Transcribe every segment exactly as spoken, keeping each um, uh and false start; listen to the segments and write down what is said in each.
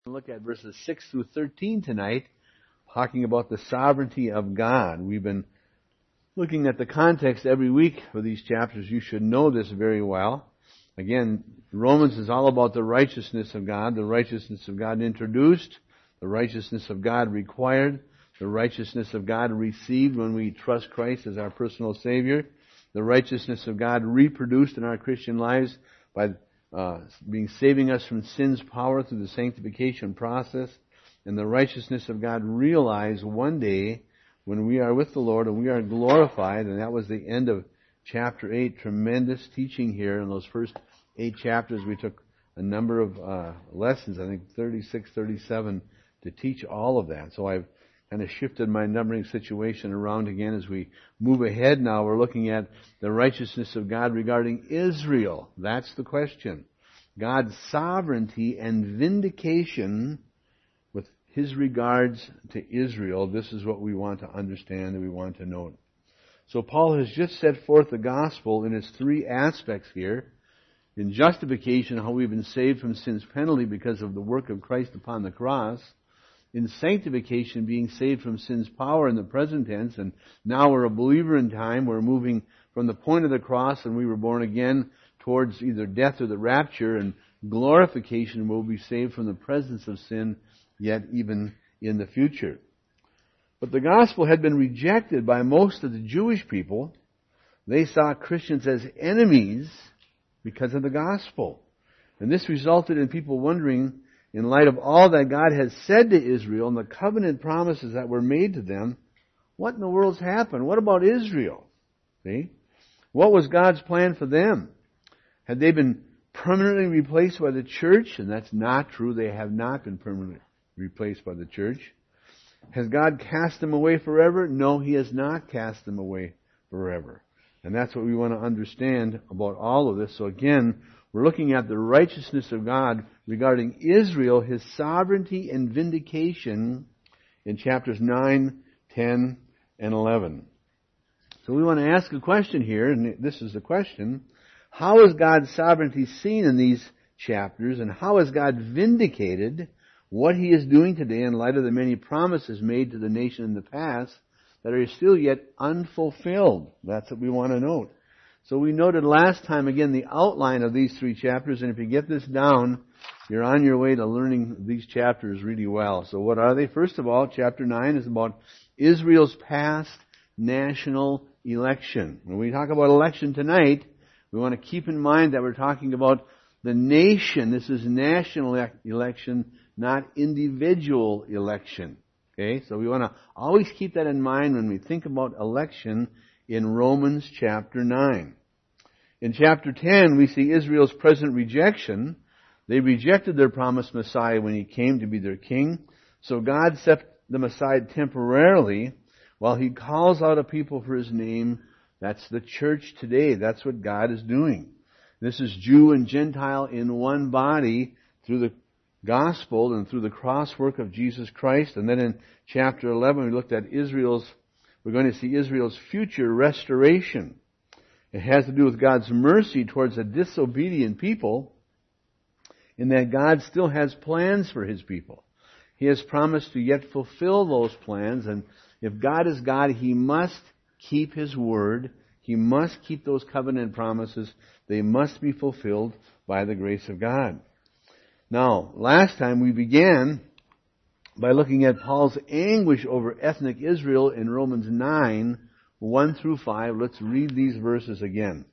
Look at verses six through thirteen tonight, talking about the sovereignty of God. We've been looking at the context every week for these chapters. You should know this very well. Again, Romans is all about the righteousness of God, the righteousness of God introduced, the righteousness of God required, the righteousness of God received when we trust Christ as our personal Savior, the righteousness of God reproduced in our Christian lives by Uh, being saving us from sin's power through the sanctification process, and the righteousness of God realized one day when we are with the Lord and we are glorified. And that was the end of chapter eight. Tremendous teaching here in those first eight chapters. We took a number of uh, lessons, I think thirty-six, thirty-seven, to teach all of that. So I've kind of shifted my numbering situation around again as we move ahead now. We're looking at the righteousness of God regarding Israel. That's the question. God's sovereignty and vindication with His regards to Israel. This is what we want to understand and we want to note. So Paul has just set forth the gospel in its three aspects here. In justification, how we've been saved from sin's penalty because of the work of Christ upon the cross. In sanctification, being saved from sin's power in the present tense, and now we're a believer in time. We're moving from the point of the cross, and we were born again towards either death or the rapture, and glorification will be saved from the presence of sin, yet even in the future. But the gospel had been rejected by most of the Jewish people. They saw Christians as enemies because of the gospel. And this resulted in people wondering, in light of all that God has said to Israel and the covenant promises that were made to them, what in the world's happened? What about Israel? See? What was God's plan for them? Had they been permanently replaced by the church? And that's not true. They have not been permanently replaced by the church. Has God cast them away forever? No, He has not cast them away forever. And that's what we want to understand about all of this. So again, we're looking at the righteousness of God regarding Israel, His sovereignty and vindication in chapters nine, ten, and eleven. So we want to ask a question here, and this is the question. How is God's sovereignty seen in these chapters, and how has God vindicated what He is doing today in light of the many promises made to the nation in the past that are still yet unfulfilled? That's what we want to note. So we noted last time, again, the outline of these three chapters, and if you get this down, you're on your way to learning these chapters really well. So what are they? First of all, chapter nine is about Israel's past national election. When we talk about election tonight, we want to keep in mind that we're talking about the nation. This is national election, not individual election. Okay? So we want to always keep that in mind when we think about election in Romans chapter nine. In chapter ten, we see Israel's present rejection. They rejected their promised Messiah when He came to be their king. So God set them aside temporarily while He calls out a people for His name. That's the church today. That's what God is doing. This is Jew and Gentile in one body through the gospel and through the cross work of Jesus Christ. And then in chapter eleven, we looked at Israel's We're going to see Israel's future restoration. It has to do with God's mercy towards a disobedient people, in that God still has plans for His people. He has promised to yet fulfill those plans, and if God is God, He must keep His word. He must keep those covenant promises. They must be fulfilled by the grace of God. Now, last time we began by looking at Paul's anguish over ethnic Israel in Romans nine, one through five. Let's read these verses again.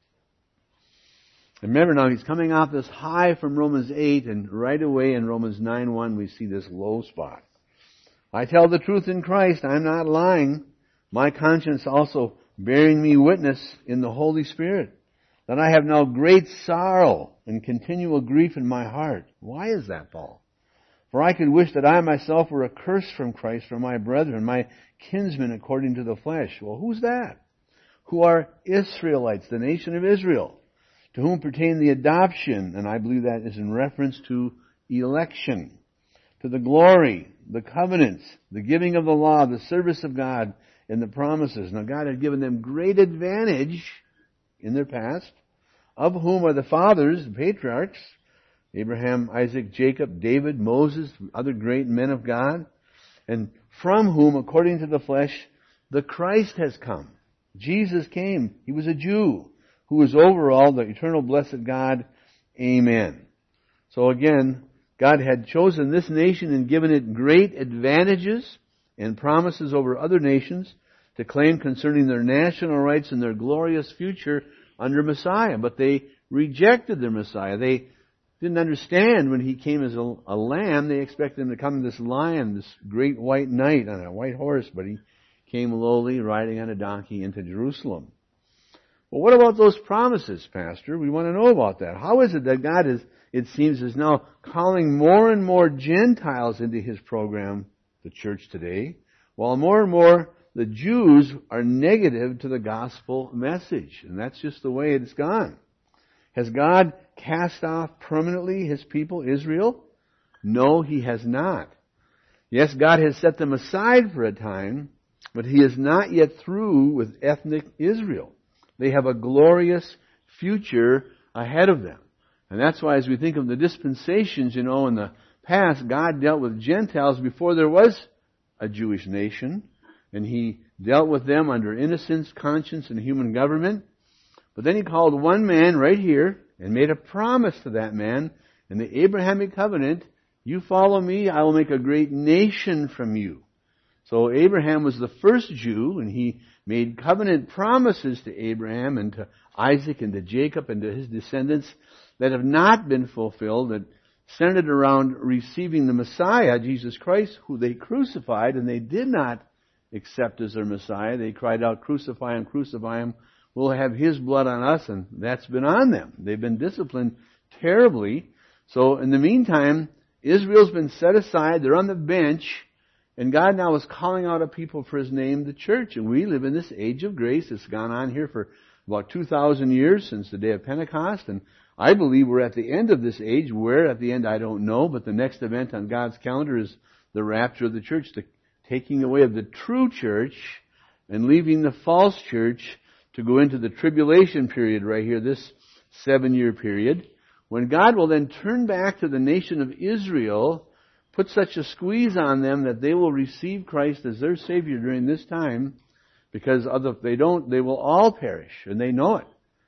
Remember now, he's coming off this high from Romans eight, and right away in Romans nine one we see this low spot. I tell the truth in Christ, I'm not lying. My conscience also bearing me witness in the Holy Spirit, that I have now great sorrow and continual grief in my heart. Why is that, Paul? For I could wish that I myself were accursed from Christ for my brethren, my kinsmen according to the flesh. Well, who's that? Who are Israelites, the nation of Israel, to whom pertain the adoption, and I believe that is in reference to election, to the glory, the covenants, the giving of the law, the service of God, and the promises. Now God had given them great advantage in their past, of whom are the fathers, the patriarchs, Abraham, Isaac, Jacob, David, Moses, other great men of God, and from whom, according to the flesh, the Christ has come. Jesus came. He was a Jew who is over all, the eternal blessed God. Amen. So again, God had chosen this nation and given it great advantages and promises over other nations to claim concerning their national rights and their glorious future under Messiah. But they rejected their Messiah. They didn't understand when He came as a, a lamb. They expected Him to come this lion, this great white knight on a white horse, but He came lowly, riding on a donkey into Jerusalem. Well, what about those promises, Pastor? We want to know about that. How is it that God is, it seems, is now calling more and more Gentiles into His program, the church today, while more and more the Jews are negative to the gospel message? And that's just the way it's gone. Has God cast off permanently His people, Israel? No, He has not. Yes, God has set them aside for a time, but He is not yet through with ethnic Israel. They have a glorious future ahead of them. And that's why as we think of the dispensations, you know, in the past, God dealt with Gentiles before there was a Jewish nation. And He dealt with them under innocence, conscience, and human government. But then He called one man right here and made a promise to that man in the Abrahamic covenant, you follow me, I will make a great nation from you. So Abraham was the first Jew, and he made covenant promises to Abraham and to Isaac and to Jacob and to his descendants that have not been fulfilled, that centered around receiving the Messiah, Jesus Christ, who they crucified, and they did not accept as their Messiah. They cried out, crucify Him, crucify Him. We'll have His blood on us, and that's been on them. They've been disciplined terribly. So in the meantime, Israel's been set aside. They're on the bench. And God now is calling out a people for His name, the church. And we live in this age of grace. It's gone on here for about two thousand years since the day of Pentecost. And I believe we're at the end of this age. Where at the end, I don't know. But the next event on God's calendar is the rapture of the church, the taking away of the true church and leaving the false church to go into the tribulation period right here, this seven-year period, when God will then turn back to the nation of Israel, put such a squeeze on them that they will receive Christ as their Savior during this time, because if they don't, they will all perish, and they know it.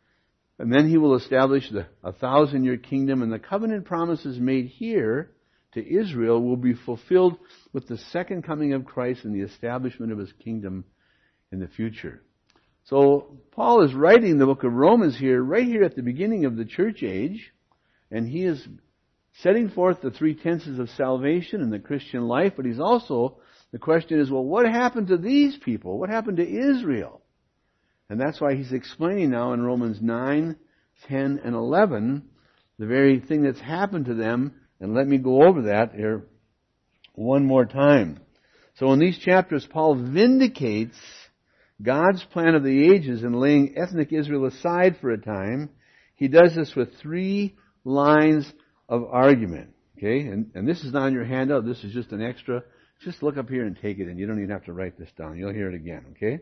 And then He will establish the, a thousand-year kingdom, and the covenant promises made here to Israel will be fulfilled with the second coming of Christ and the establishment of His kingdom in the future. So Paul is writing the book of Romans here, right here at the beginning of the church age, and he is setting forth the three tenses of salvation in the Christian life, but he's also, the question is, well, what happened to these people? What happened to Israel? And that's why he's explaining now in Romans nine, ten, and eleven, the very thing that's happened to them. And let me go over that here one more time. So in these chapters, Paul vindicates God's plan of the ages in laying ethnic Israel aside for a time. He does this with three lines of argument. Okay, and, and this is not on your handout. This is just an extra. Just look up here and take it, and you don't even have to write this down. You'll hear it again. Okay.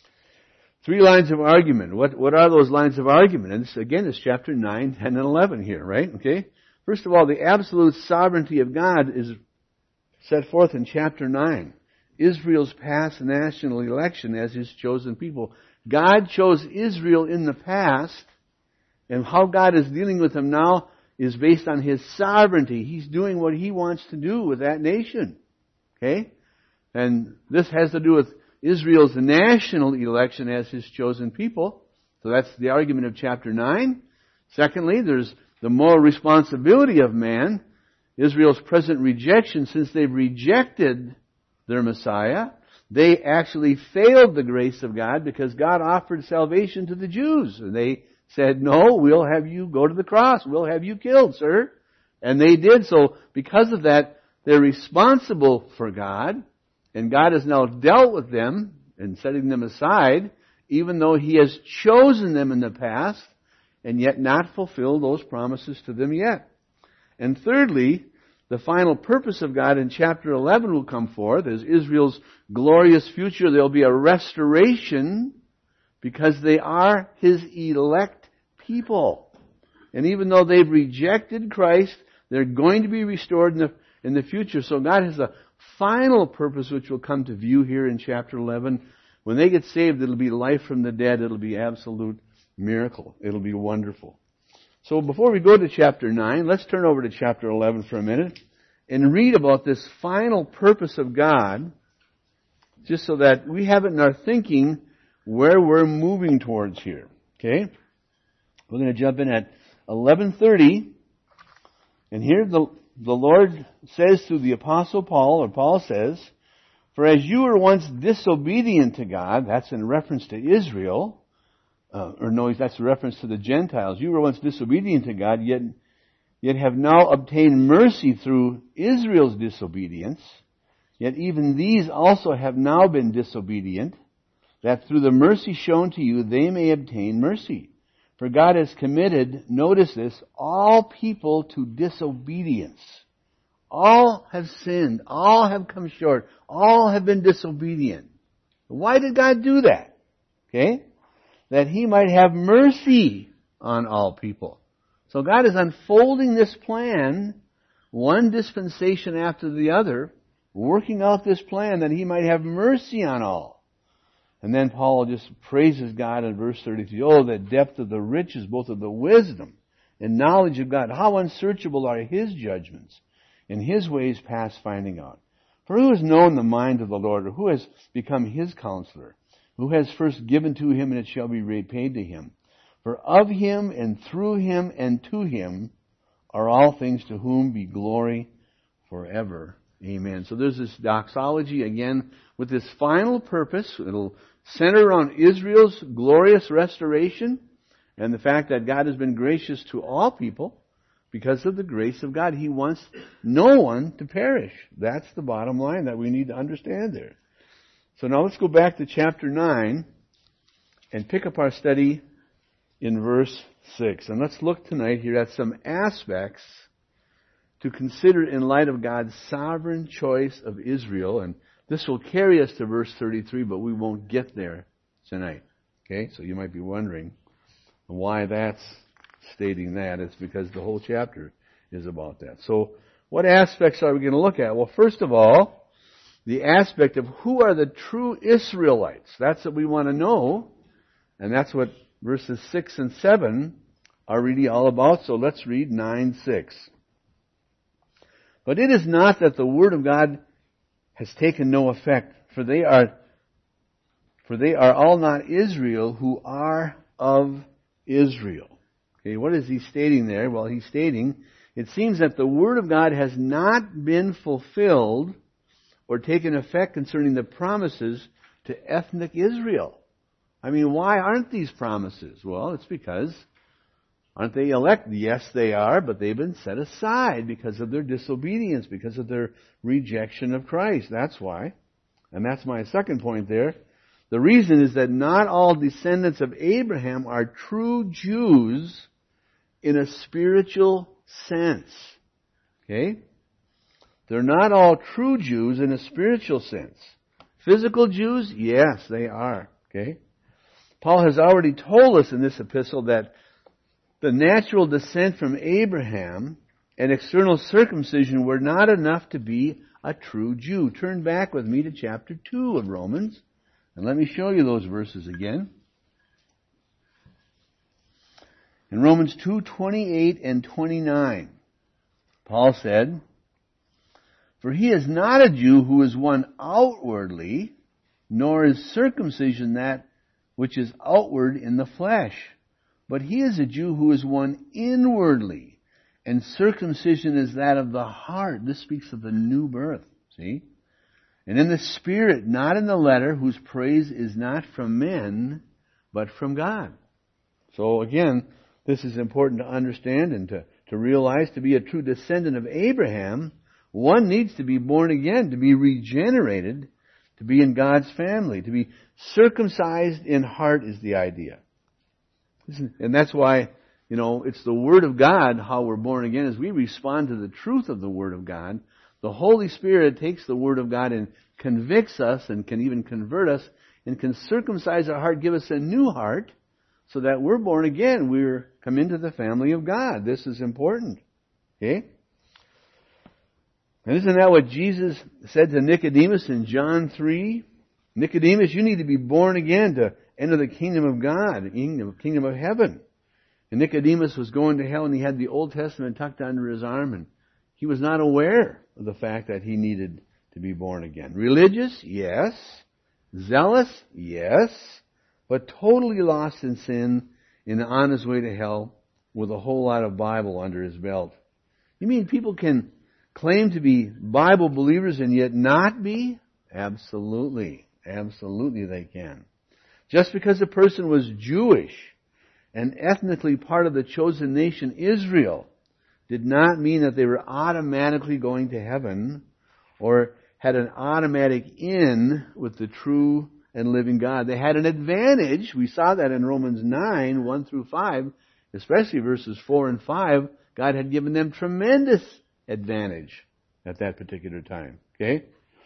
Three lines of argument. What what are those lines of argument? And this, again, is chapter nine, ten, and eleven here, right? Okay. First of all, the absolute sovereignty of God is set forth in chapter nine. Israel's past national election as His chosen people. God chose Israel in the past, and how God is dealing with them now is based on His sovereignty. He's doing what He wants to do with that nation. Okay? And this has to do with Israel's national election as His chosen people. So that's the argument of chapter nine. Secondly, there's the moral responsibility of man. Israel's present rejection, since they've rejected their Messiah, they actually failed the grace of God because God offered salvation to the Jews. And they said, no, we'll have you go to the cross. We'll have you killed, sir. And they did. So because of that, they're responsible for God. And God has now dealt with them and setting them aside, even though He has chosen them in the past and yet not fulfilled those promises to them yet. And thirdly, the final purpose of God in chapter eleven will come forth as Israel's glorious future. There'll be a restoration because they are His elect people. And even though they've rejected Christ, They're going to be restored in the, in the future. So God has a final purpose which will come to view here in chapter eleven. When they get saved, it'll be life from the dead. It'll be absolute miracle. It'll be wonderful. So before we go to chapter nine, let's turn over to chapter eleven for a minute and read about this final purpose of God, just so that we have it in our thinking where we're moving towards here. Okay? We're going to jump in at eleven thirty, and here the, the Lord says through the Apostle Paul, or Paul says, "For as you were once disobedient to God," that's in reference to Israel, Uh, or no, that's a reference to the Gentiles. "You were once disobedient to God, yet, yet have now obtained mercy through Israel's disobedience. Yet even these also have now been disobedient, that through the mercy shown to you they may obtain mercy. For God has committed," notice this, "all people to disobedience." All have sinned. All have come short. All have been disobedient. Why did God do that? Okay? That He might have mercy on all people. So God is unfolding this plan, one dispensation after the other, working out this plan that He might have mercy on all. And then Paul just praises God in verse thirty-three. "Oh, the depth of the riches, both of the wisdom and knowledge of God. How unsearchable are His judgments, and His ways past finding out. For who has known the mind of the Lord, or who has become His counselor? Who has first given to Him, and it shall be repaid to Him? For of Him, and through Him, and to Him are all things, to whom be glory forever. Amen." So there's this doxology again with this final purpose. It'll center around Israel's glorious restoration and the fact that God has been gracious to all people because of the grace of God. He wants no one to perish. That's the bottom line that we need to understand there. So now let's go back to chapter nine and pick up our study in verse six. And let's look tonight here at some aspects to consider in light of God's sovereign choice of Israel. And this will carry us to verse thirty-three, but we won't get there tonight. Okay? So you might be wondering why that's stating that. It's because the whole chapter is about that. So what aspects are we going to look at? Well, first of all, the aspect of who are the true Israelites. That's what we want to know. And that's what verses six and seven are really all about. So let's read nine six. "But it is not that the word of God has taken no effect, for they are for they are all not Israel who are of Israel." Okay, what is he stating there? Well, he's stating, it seems that the word of God has not been fulfilled or taken effect concerning the promises to ethnic Israel. I mean, why aren't these promises? Well, it's because, aren't they elect? Yes, they are, but they've been set aside because of their disobedience, because of their rejection of Christ. That's why. And that's my second point there. The reason is that not all descendants of Abraham are true Jews in a spiritual sense. Okay? They're not all true Jews in a spiritual sense. Physical Jews? Yes, they are. Okay? Paul has already told us in this epistle that the natural descent from Abraham and external circumcision were not enough to be a true Jew. Turn back with me to chapter two of Romans, and let me show you those verses again. In Romans two, twenty-eight and twenty-nine, Paul said, "For he is not a Jew who is one outwardly, nor is circumcision that which is outward in the flesh. But he is a Jew who is one inwardly, and circumcision is that of the heart." This speaks of the new birth, see? "And in the Spirit, not in the letter, whose praise is not from men, but from God." So again, this is important to understand and to, to realize. To be a true descendant of Abraham, one needs to be born again, to be regenerated, to be in God's family. To be circumcised in heart is the idea. And that's why, you know, it's the Word of God, how we're born again, as we respond to the truth of the Word of God. The Holy Spirit takes the Word of God and convicts us and can even convert us and can circumcise our heart, give us a new heart, so that we're born again. We're come into the family of God. This is important. Okay? And isn't that what Jesus said to Nicodemus in John three? Nicodemus, you need to be born again to enter the kingdom of God, the kingdom, kingdom of heaven. And Nicodemus was going to hell and he had the Old Testament tucked under his arm and he was not aware of the fact that he needed to be born again. Religious? Yes. Zealous? Yes. But totally lost in sin and on his way to hell with a whole lot of Bible under his belt. You mean people can claim to be Bible believers and yet not be? Absolutely. Absolutely they can. Just because a person was Jewish and ethnically part of the chosen nation Israel did not mean that they were automatically going to heaven or had an automatic in with the true and living God. They had an advantage. We saw that in Romans nine, one through five, especially verses four and five. God had given them tremendous advantage at that particular time. Okay?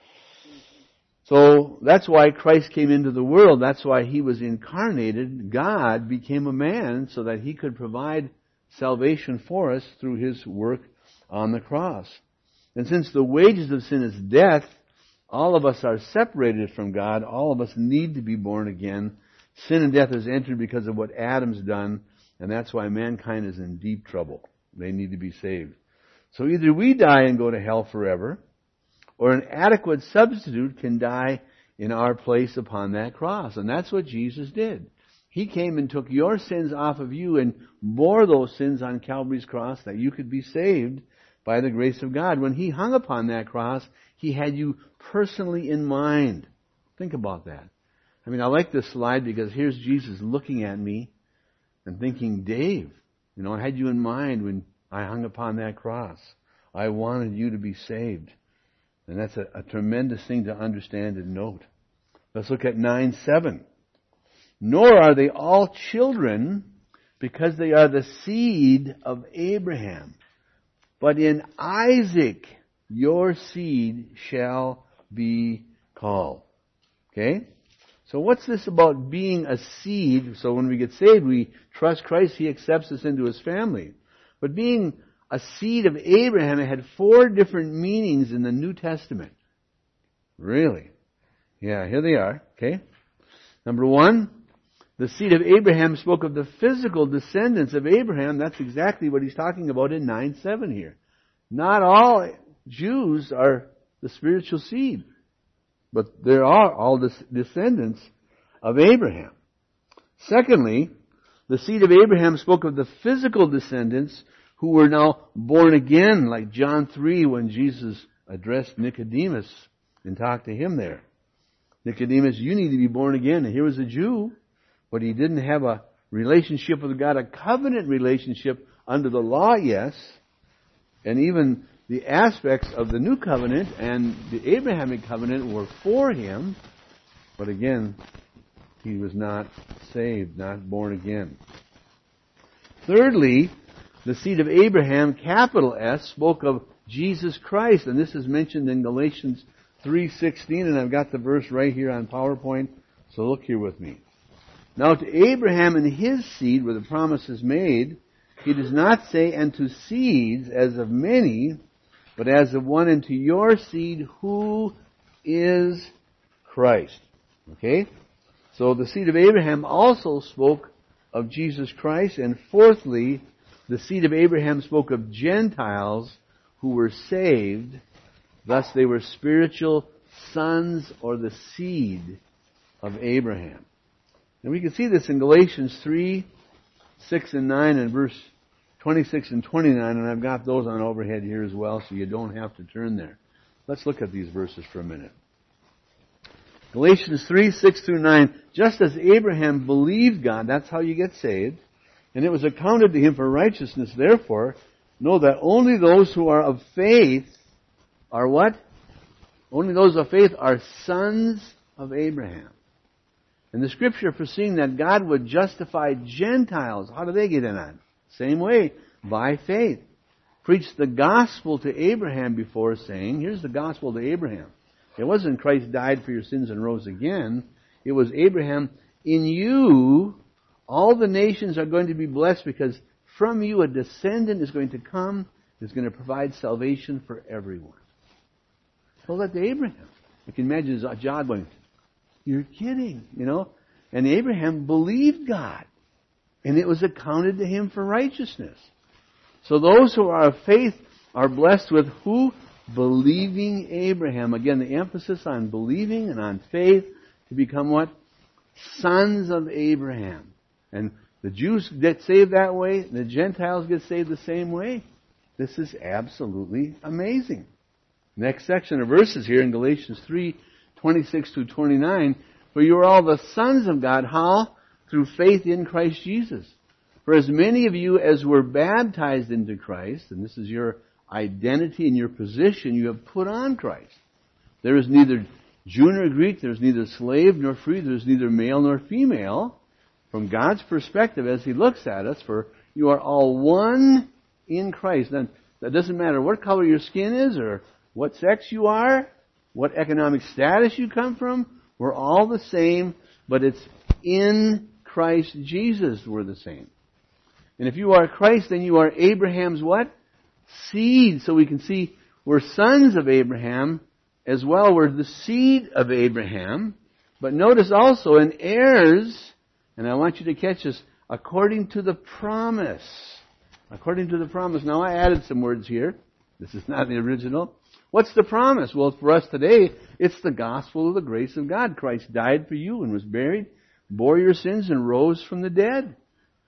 So that's why Christ came into the world. That's why He was incarnated. God became a man so that He could provide salvation for us through His work on the cross. And since the wages of sin is death, all of us are separated from God. All of us need to be born again. Sin and death has entered because of what Adam's done, and that's why mankind is in deep trouble. They need to be saved. So either we die and go to hell forever, or an adequate substitute can die in our place upon that cross. And that's what Jesus did. He came and took your sins off of you and bore those sins on Calvary's cross that you could be saved by the grace of God. When He hung upon that cross, He had you personally in mind. Think about that. I mean, I like this slide because here's Jesus looking at me and thinking, Dave, you know, I had you in mind when I hung upon that cross. I wanted you to be saved. And that's a, a tremendous thing to understand and note. Let's look at nine seven. Nor are they all children because they are the seed of Abraham. But in Isaac your seed shall be called. Okay? So what's this about being a seed? So when we get saved, we trust Christ, He accepts us into His family. But being a seed of Abraham, it had four different meanings in the New Testament. Really? Yeah, here they are. Okay? Number one, the seed of Abraham spoke of the physical descendants of Abraham. That's exactly what he's talking about in nine seven here. Not all Jews are the spiritual seed, but there are all the descendants of Abraham. Secondly, the seed of Abraham spoke of the physical descendants who were now born again, like John three when Jesus addressed Nicodemus and talked to him there. Nicodemus, you need to be born again. And here was a Jew, but he didn't have a relationship with God, a covenant relationship under the law, yes. And even the aspects of the new covenant and the Abrahamic covenant were for him, but again, he was not saved, not born again. Thirdly, the seed of Abraham, capital S, spoke of Jesus Christ, and this is mentioned in Galatians three sixteen, and I've got the verse right here on PowerPoint, so look here with me. Now to Abraham and his seed were the promises made. He does not say, and to seeds as of many, but as of one, and to your seed, who is Christ. Okay? So the seed of Abraham also spoke of Jesus Christ, and fourthly, the seed of Abraham spoke of Gentiles who were saved. Thus they were spiritual sons or the seed of Abraham. And we can see this in Galatians three, six and nine and verse twenty-six and twenty-nine, and I've got those on overhead here as well, so you don't have to turn there. Let's look at these verses for a minute. Galatians three, six through nine. Just as Abraham believed God, that's how you get saved, and it was accounted to him for righteousness. Therefore, know that only those who are of faith are what? Only those of faith are sons of Abraham. And the Scripture foreseeing that God would justify Gentiles, how do they get in on? Same way, by faith. Preached the gospel to Abraham before, saying, here's the gospel to Abraham. It wasn't Christ died for your sins and rose again. It was Abraham, in you all the nations are going to be blessed because from you a descendant is going to come, is going to provide salvation for everyone. told that to Abraham. You can imagine his jaw going, "You're kidding," you know? And Abraham believed God, and it was accounted to him for righteousness. So those who are of faith are blessed with who? Believing Abraham. Again, the emphasis on believing and on faith to become what? Sons of Abraham. And the Jews get saved that way. The Gentiles get saved the same way. This is absolutely amazing. Next section of verses here in Galatians three, twenty-six through twenty-nine. For you are all the sons of God. How? Through faith in Christ Jesus. For as many of you as were baptized into Christ, and this is your identity and your position, you have put on Christ. There is neither Jew nor Greek, there is neither slave nor free, there is neither male nor female. From God's perspective, as He looks at us, for you are all one in Christ. Then that doesn't matter what color your skin is, or what sex you are, what economic status you come from. We're all the same, but it's in Christ Jesus we're the same. And if you are Christ, then you are Abraham's what? Seed. So we can see we're sons of Abraham as well. We're the seed of Abraham. But notice also, in heirs, and I want you to catch this, according to the promise. According to the promise. Now I added some words here. This is not the original. What's the promise? Well, for us today, it's the gospel of the grace of God. Christ died for you and was buried, bore your sins, and rose from the dead.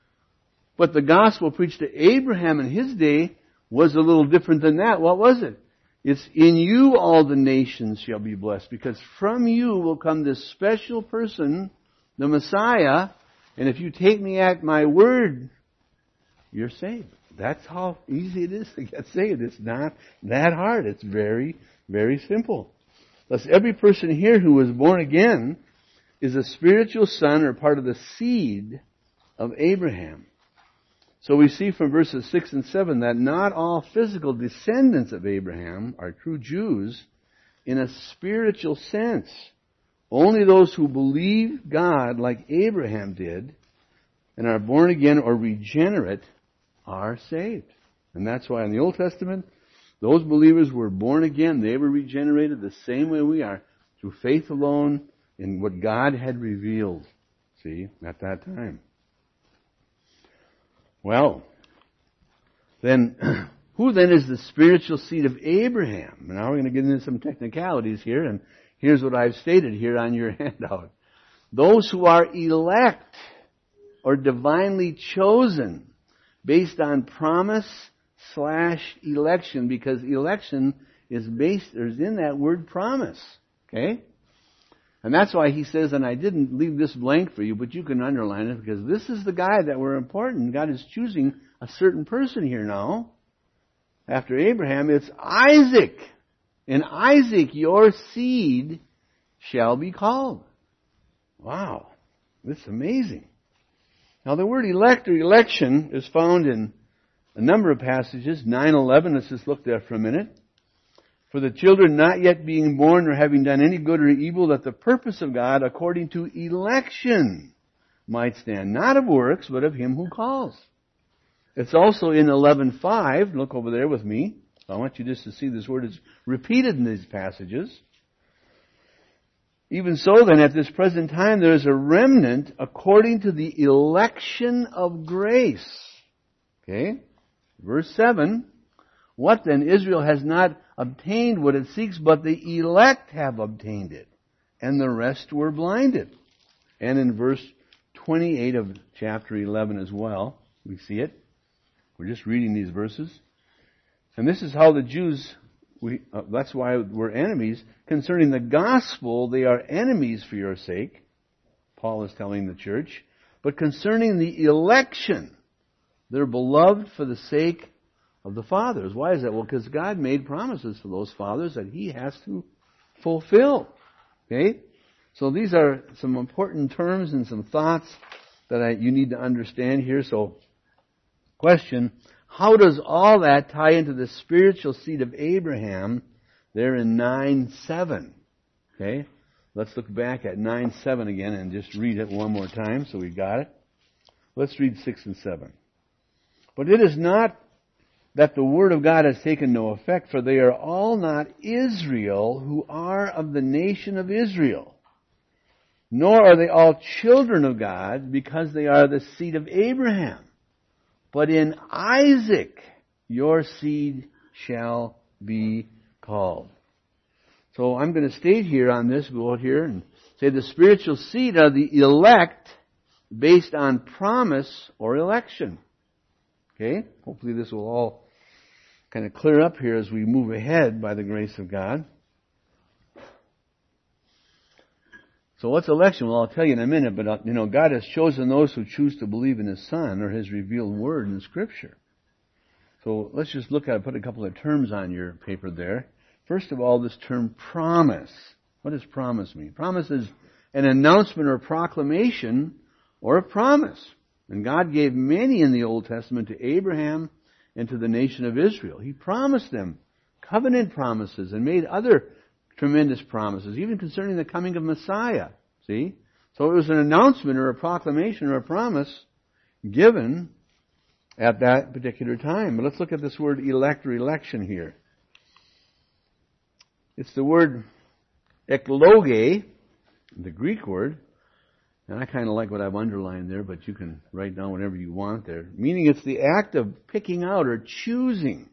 But the gospel preached to Abraham in his day was a little different than that. What was it? It's in you all the nations shall be blessed, because from you will come this special person, the Messiah, and if you take me at my word, you're saved. That's how easy it is to get saved. It's not that hard. It's very, very simple. Thus, every person here who was born again is a spiritual son or part of the seed of Abraham. So we see from verses six and seven that not all physical descendants of Abraham are true Jews in a spiritual sense. Only those who believe God like Abraham did and are born again or regenerate are saved. And that's why in the Old Testament, those believers were born again. They were regenerated the same way we are, through faith alone in what God had revealed, see, at that time. Well, then, who then is the spiritual seed of Abraham? Now we're going to get into some technicalities here, and here's what I've stated here on your handout. Those who are elect or divinely chosen based on promise slash election, because election is based, there's in that word promise. Okay? And that's why he says, and I didn't leave this blank for you, but you can underline it, because this is the guy that we're important. God is choosing a certain person here now. After Abraham, it's Isaac. And Isaac, your seed, shall be called. Wow. This is amazing. Now the word elect or election is found in a number of passages. nine eleven, let's just look there for a minute. For the children not yet being born or having done any good or evil, that the purpose of God according to election might stand, not of works, but of him who calls. It's also in eleven five, look over there with me. I want you just to see this word is repeated in these passages. Even so then, at this present time, there is a remnant according to the election of grace. Okay? Verse seven. What then? Israel has not obtained what it seeks, but the elect have obtained it. And the rest were blinded. And in verse twenty-eight of chapter eleven as well, we see it. We're just reading these verses. And this is how the Jews, we, uh, that's why we're enemies. Concerning the gospel, they are enemies for your sake, Paul is telling the church. But concerning the election, they're beloved for the sake of the fathers. Why is that? Well, because God made promises to those fathers that He has to fulfill. Okay? So these are some important terms and some thoughts that I, you need to understand here. So, question, how does all that tie into the spiritual seed of Abraham there in nine seven? Okay? Let's look back at nine seven again and just read it one more time so we got it. Let's read six and seven. But it is not that the word of God has taken no effect, for they are all not Israel who are of the nation of Israel. Nor are they all children of God, because they are the seed of Abraham. But in Isaac your seed shall be called. So I'm going to stay here on this, go out here and say the spiritual seed are the elect based on promise or election. Okay? Hopefully this will all kind of clear up here as we move ahead by the grace of God. So what's election? Well, I'll tell you in a minute, but uh, you know, God has chosen those who choose to believe in His Son or His revealed Word in Scripture. So let's just look at it, put a couple of terms on your paper there. First of all, this term promise. What does promise mean? Promise is an announcement or proclamation or a promise. And God gave many in the Old Testament to Abraham and to the nation of Israel. He promised them covenant promises and made other tremendous promises, even concerning the coming of Messiah. See? So it was an announcement or a proclamation or a promise given at that particular time. But let's look at this word elect or election here. It's the word ekloge, the Greek word, and I kind of like what I've underlined there, but you can write down whatever you want there. Meaning it's the act of picking out or choosing,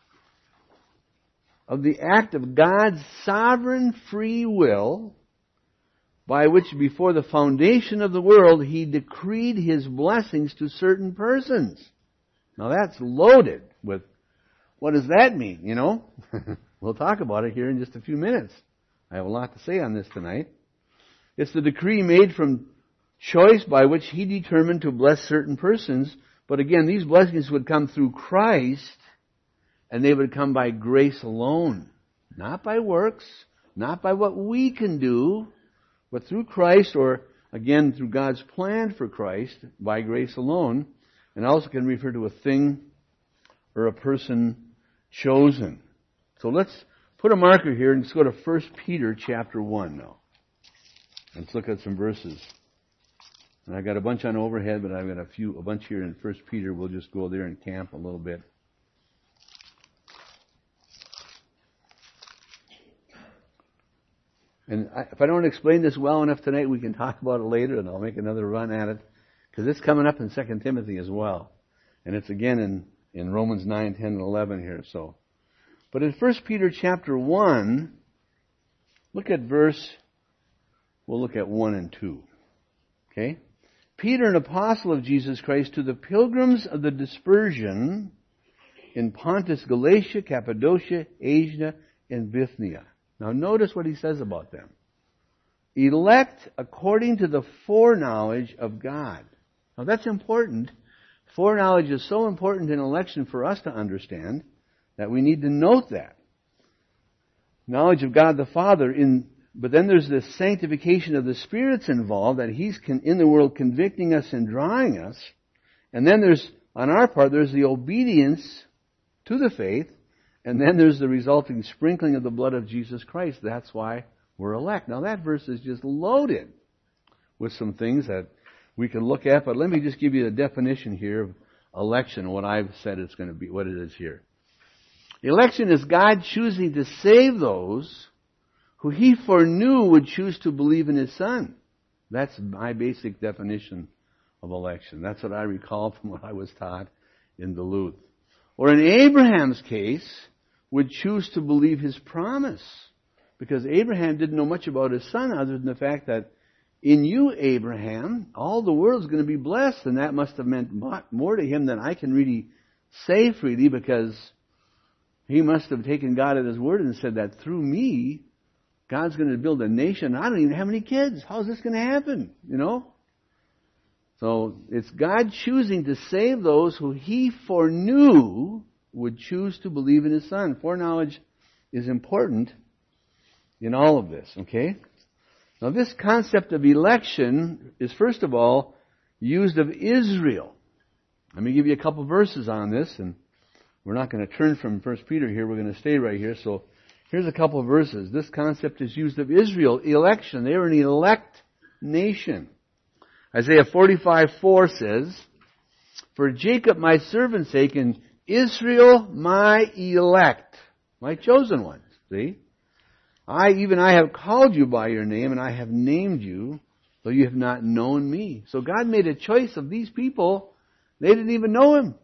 of the act of God's sovereign free will, by which before the foundation of the world He decreed His blessings to certain persons. Now that's loaded with, what does that mean, you know? We'll talk about it here in just a few minutes. I have a lot to say on this tonight. It's the decree made from choice by which He determined to bless certain persons. But again, these blessings would come through Christ, and they would come by grace alone. Not by works, not by what we can do, but through Christ, or again, through God's plan for Christ, by grace alone. And also can refer to a thing or a person chosen. So let's put a marker here and let's go to First Peter chapter one now. Let's look at some verses. And I've got a bunch on overhead, but I've got a few, a bunch here in First Peter. We'll just go there and camp a little bit. And I, if I don't explain this well enough tonight, we can talk about it later, and I'll make another run at it. Because it's coming up in Second Timothy as well. And it's again in, in Romans nine, ten, and eleven here. So, but in First Peter chapter one, look at verse, we'll look at one and two. Okay? Peter, an apostle of Jesus Christ, to the pilgrims of the dispersion in Pontus, Galatia, Cappadocia, Asia, and Bithynia. Now notice what he says about them. Elect according to the foreknowledge of God. Now that's important. Foreknowledge is so important in election for us to understand that we need to note that. Knowledge of God the Father, in, but then there's this sanctification of the spirits involved, that He's con, in the world convicting us and drawing us. And then there's, on our part, there's the obedience to the faith, and then there's the resulting sprinkling of the blood of Jesus Christ. That's why we're elect. Now that verse is just loaded with some things that we can look at, but let me just give you the definition here of election, what I've said it's going to be, what it is here. Election is God choosing to save those who He foreknew would choose to believe in His Son. That's my basic definition of election. That's what I recall from what I was taught in Duluth. Or in Abraham's case, would choose to believe his promise. Because Abraham didn't know much about his son other than the fact that in you, Abraham, all the world's going to be blessed. And that must have meant more to him than I can really say freely, because he must have taken God at His word and said that through me, God's going to build a nation. I don't even have any kids. How's this going to happen? You know? So it's God choosing to save those who He foreknew would choose to believe in His Son. Foreknowledge is important in all of this, okay? Now this concept of election is first of all used of Israel. Let me give you a couple verses on this, and we're not going to turn from First Peter here. We're going to stay right here. So here's a couple of verses. This concept is used of Israel, election. They were an elect nation. Isaiah forty-five four says, "For Jacob my servant's sake and Israel, my elect, my chosen ones. See? I, even I have called you by your name, and I have named you, though you have not known me. So God made a choice of these people. They didn't even know Him.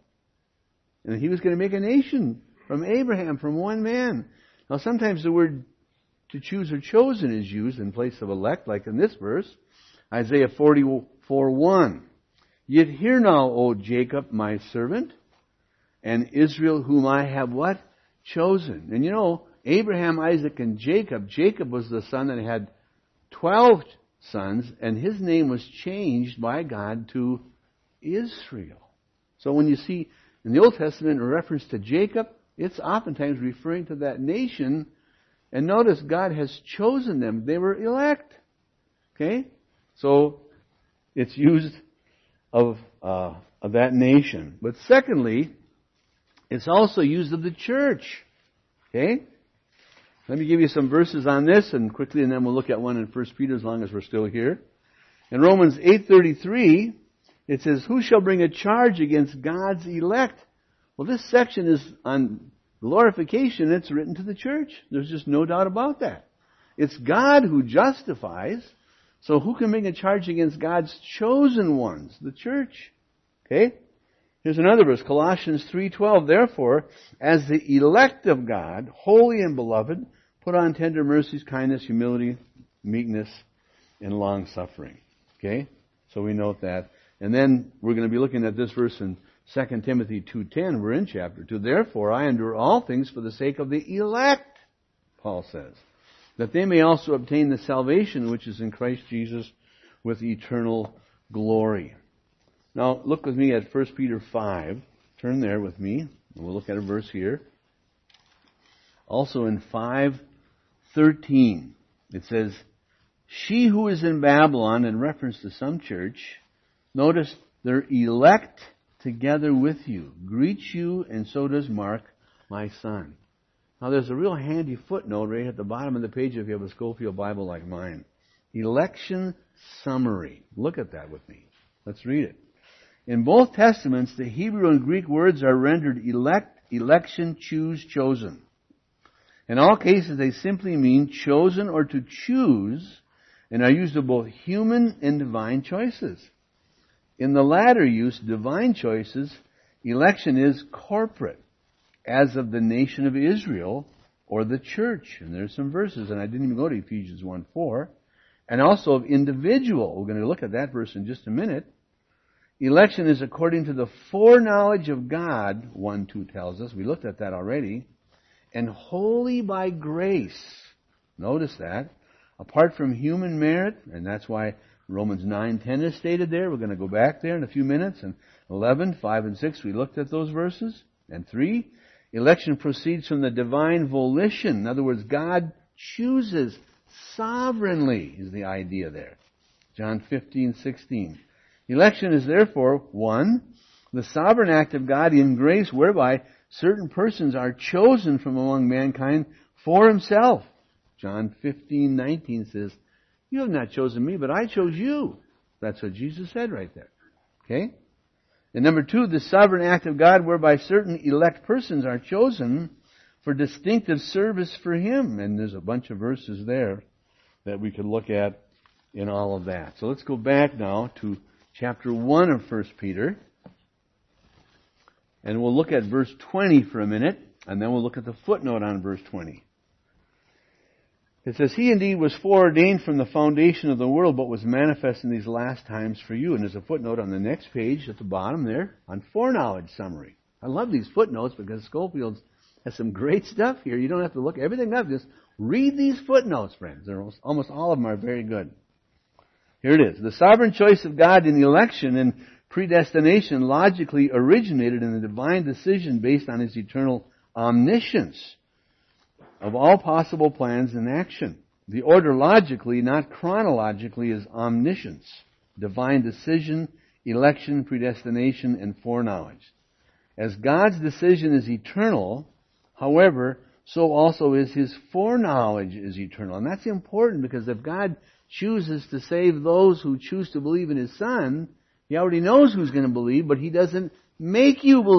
And He was going to make a nation from Abraham, from one man. Now sometimes the word to choose or chosen is used in place of elect, like in this verse. Isaiah forty-four one. Yet hear now, O Jacob, my servant, and Israel, whom I have what? Chosen. And you know, Abraham, Isaac, and Jacob. Jacob was the son that had twelve sons, and his name was changed by God to Israel. So when you see in the Old Testament a reference to Jacob, it's oftentimes referring to that nation. And notice God has chosen them. They were elect. Okay? So it's used of, uh, of that nation. But secondly, it's also used of the church. Okay? Let me give you some verses on this and quickly, and then we'll look at one in First Peter as long as we're still here. In Romans eight thirty-three, it says, who shall bring a charge against God's elect? Well, this section is on glorification. It's written to the church. There's just no doubt about that. It's God who justifies. So who can bring a charge against God's chosen ones? The church. Okay? Here's another verse, Colossians three twelve. Therefore, as the elect of God, holy and beloved, put on tender mercies, kindness, humility, meekness, and long-suffering. Okay? So we note that. And then we're going to be looking at this verse in Second Timothy two ten. We're in chapter two. Therefore, I endure all things for the sake of the elect, Paul says, that they may also obtain the salvation which is in Christ Jesus with eternal glory. Now, look with me at First Peter five. Turn there with me, and we'll look at a verse here. Also in five thirteen, it says, she who is in Babylon, in reference to some church, notice they're elect together with you, greets you, and so does Mark, my son. Now there's a real handy footnote right at the bottom of the page if you have a Schofield Bible like mine. Election summary. Look at that with me. Let's read it. In both Testaments, the Hebrew and Greek words are rendered elect, election, choose, chosen. In all cases, they simply mean chosen or to choose, and are used of both human and divine choices. In the latter use, divine choices, election is corporate, as of the nation of Israel or the church. And there's some verses, and I didn't even go to Ephesians one four. And also of individual. We're going to look at that verse in just a minute. Election is according to the foreknowledge of God, one two tells us. We looked at that already. And wholly by grace. Notice that. Apart from human merit, and that's why Romans nine ten is stated there. We're going to go back there in a few minutes. And eleven, five, and six, we looked at those verses. And three, election proceeds from the divine volition. In other words, God chooses sovereignly, is the idea there. John fifteen sixteen. Election is therefore, one, the sovereign act of God in grace whereby certain persons are chosen from among mankind for Himself. John fifteen nineteen says, you have not chosen me, but I chose you. That's what Jesus said right there. Okay? And number two, the sovereign act of God whereby certain elect persons are chosen for distinctive service for Him. And there's a bunch of verses there that we could look at in all of that. So let's go back now to chapter one of First Peter. And we'll look at verse twenty for a minute, and then we'll look at the footnote on verse twenty. It says, He indeed was foreordained from the foundation of the world, but was manifest in these last times for you. And there's a footnote on the next page at the bottom there on foreknowledge summary. I love these footnotes because Schofield has some great stuff here. You don't have to look everything up. Just read these footnotes, friends. They're almost, almost all of them are very good. Here it is. The sovereign choice of God in the election and predestination logically originated in the divine decision based on His eternal omniscience of all possible plans in action. The order logically, not chronologically, is omniscience, divine decision, election, predestination, and foreknowledge. As God's decision is eternal, however, so also is His foreknowledge is eternal. And that's important because if God chooses to save those who choose to believe in His Son, He already knows who's going to believe, but He doesn't make you believe.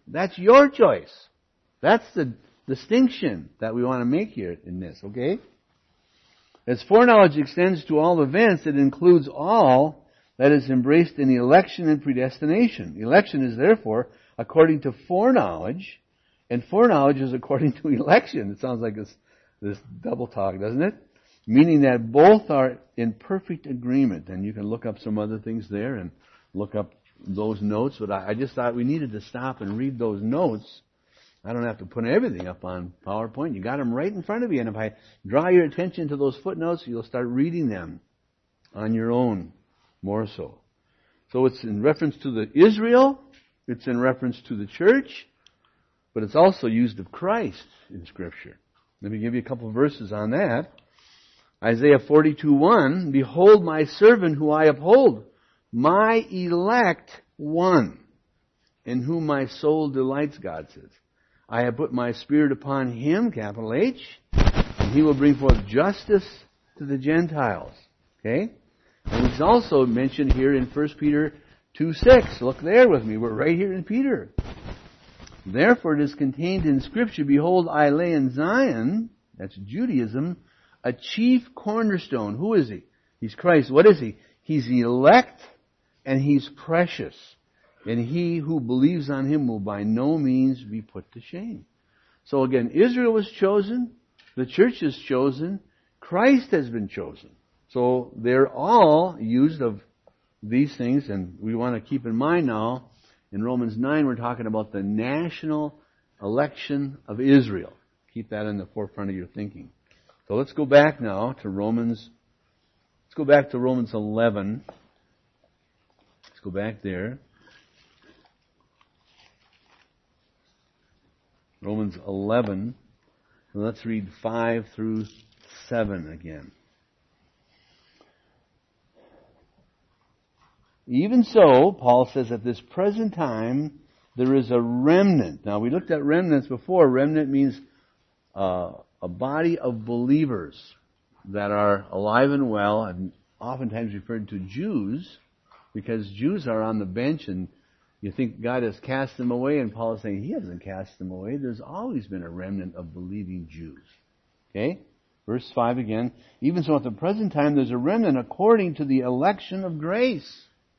That's your choice. That's the distinction that we want to make here in this, okay? As foreknowledge extends to all events, it includes all that is embraced in election and predestination. Election is therefore according to foreknowledge, and foreknowledge is according to election. It sounds like this, this double talk, doesn't it? Meaning that both are in perfect agreement. And you can look up some other things there and look up those notes. But I, I just thought we needed to stop and read those notes. I don't have to put everything up on PowerPoint. You got them right in front of you. And if I draw your attention to those footnotes, you'll start reading them on your own more so. So it's in reference to the Israel. It's in reference to the church. But it's also used of Christ in Scripture. Let me give you a couple of verses on that. Isaiah forty-two one, behold my servant who I uphold, my elect one, in whom my soul delights, God says. I have put my spirit upon him, capital H, and he will bring forth justice to the Gentiles. Okay? And it's also mentioned here in First Peter two six. Look there with me. We're right here in Peter. Therefore it is contained in Scripture, behold, I lay in Zion, that's Judaism, a chief cornerstone. Who is he? He's Christ. What is he? He's elect and he's precious. And he who believes on him will by no means be put to shame. So again, Israel was chosen. The church is chosen. Christ has been chosen. So they're all used of these things. And we want to keep in mind now, in Romans nine, we're talking about the national election of Israel. Keep that in the forefront of your thinking. So let's go back now to Romans. Let's go back to Romans eleven. Let's go back there. Romans eleven. And let's read five through seven again. Even so, Paul says, at this present time, there is a remnant. Now, we looked at remnants before. Remnant means uh, a body of believers that are alive and well, and oftentimes referred to Jews, because Jews are on the bench, and you think God has cast them away, and Paul is saying He hasn't cast them away. There's always been a remnant of believing Jews. Okay? Verse five again. Even so, at the present time, there's a remnant according to the election of grace.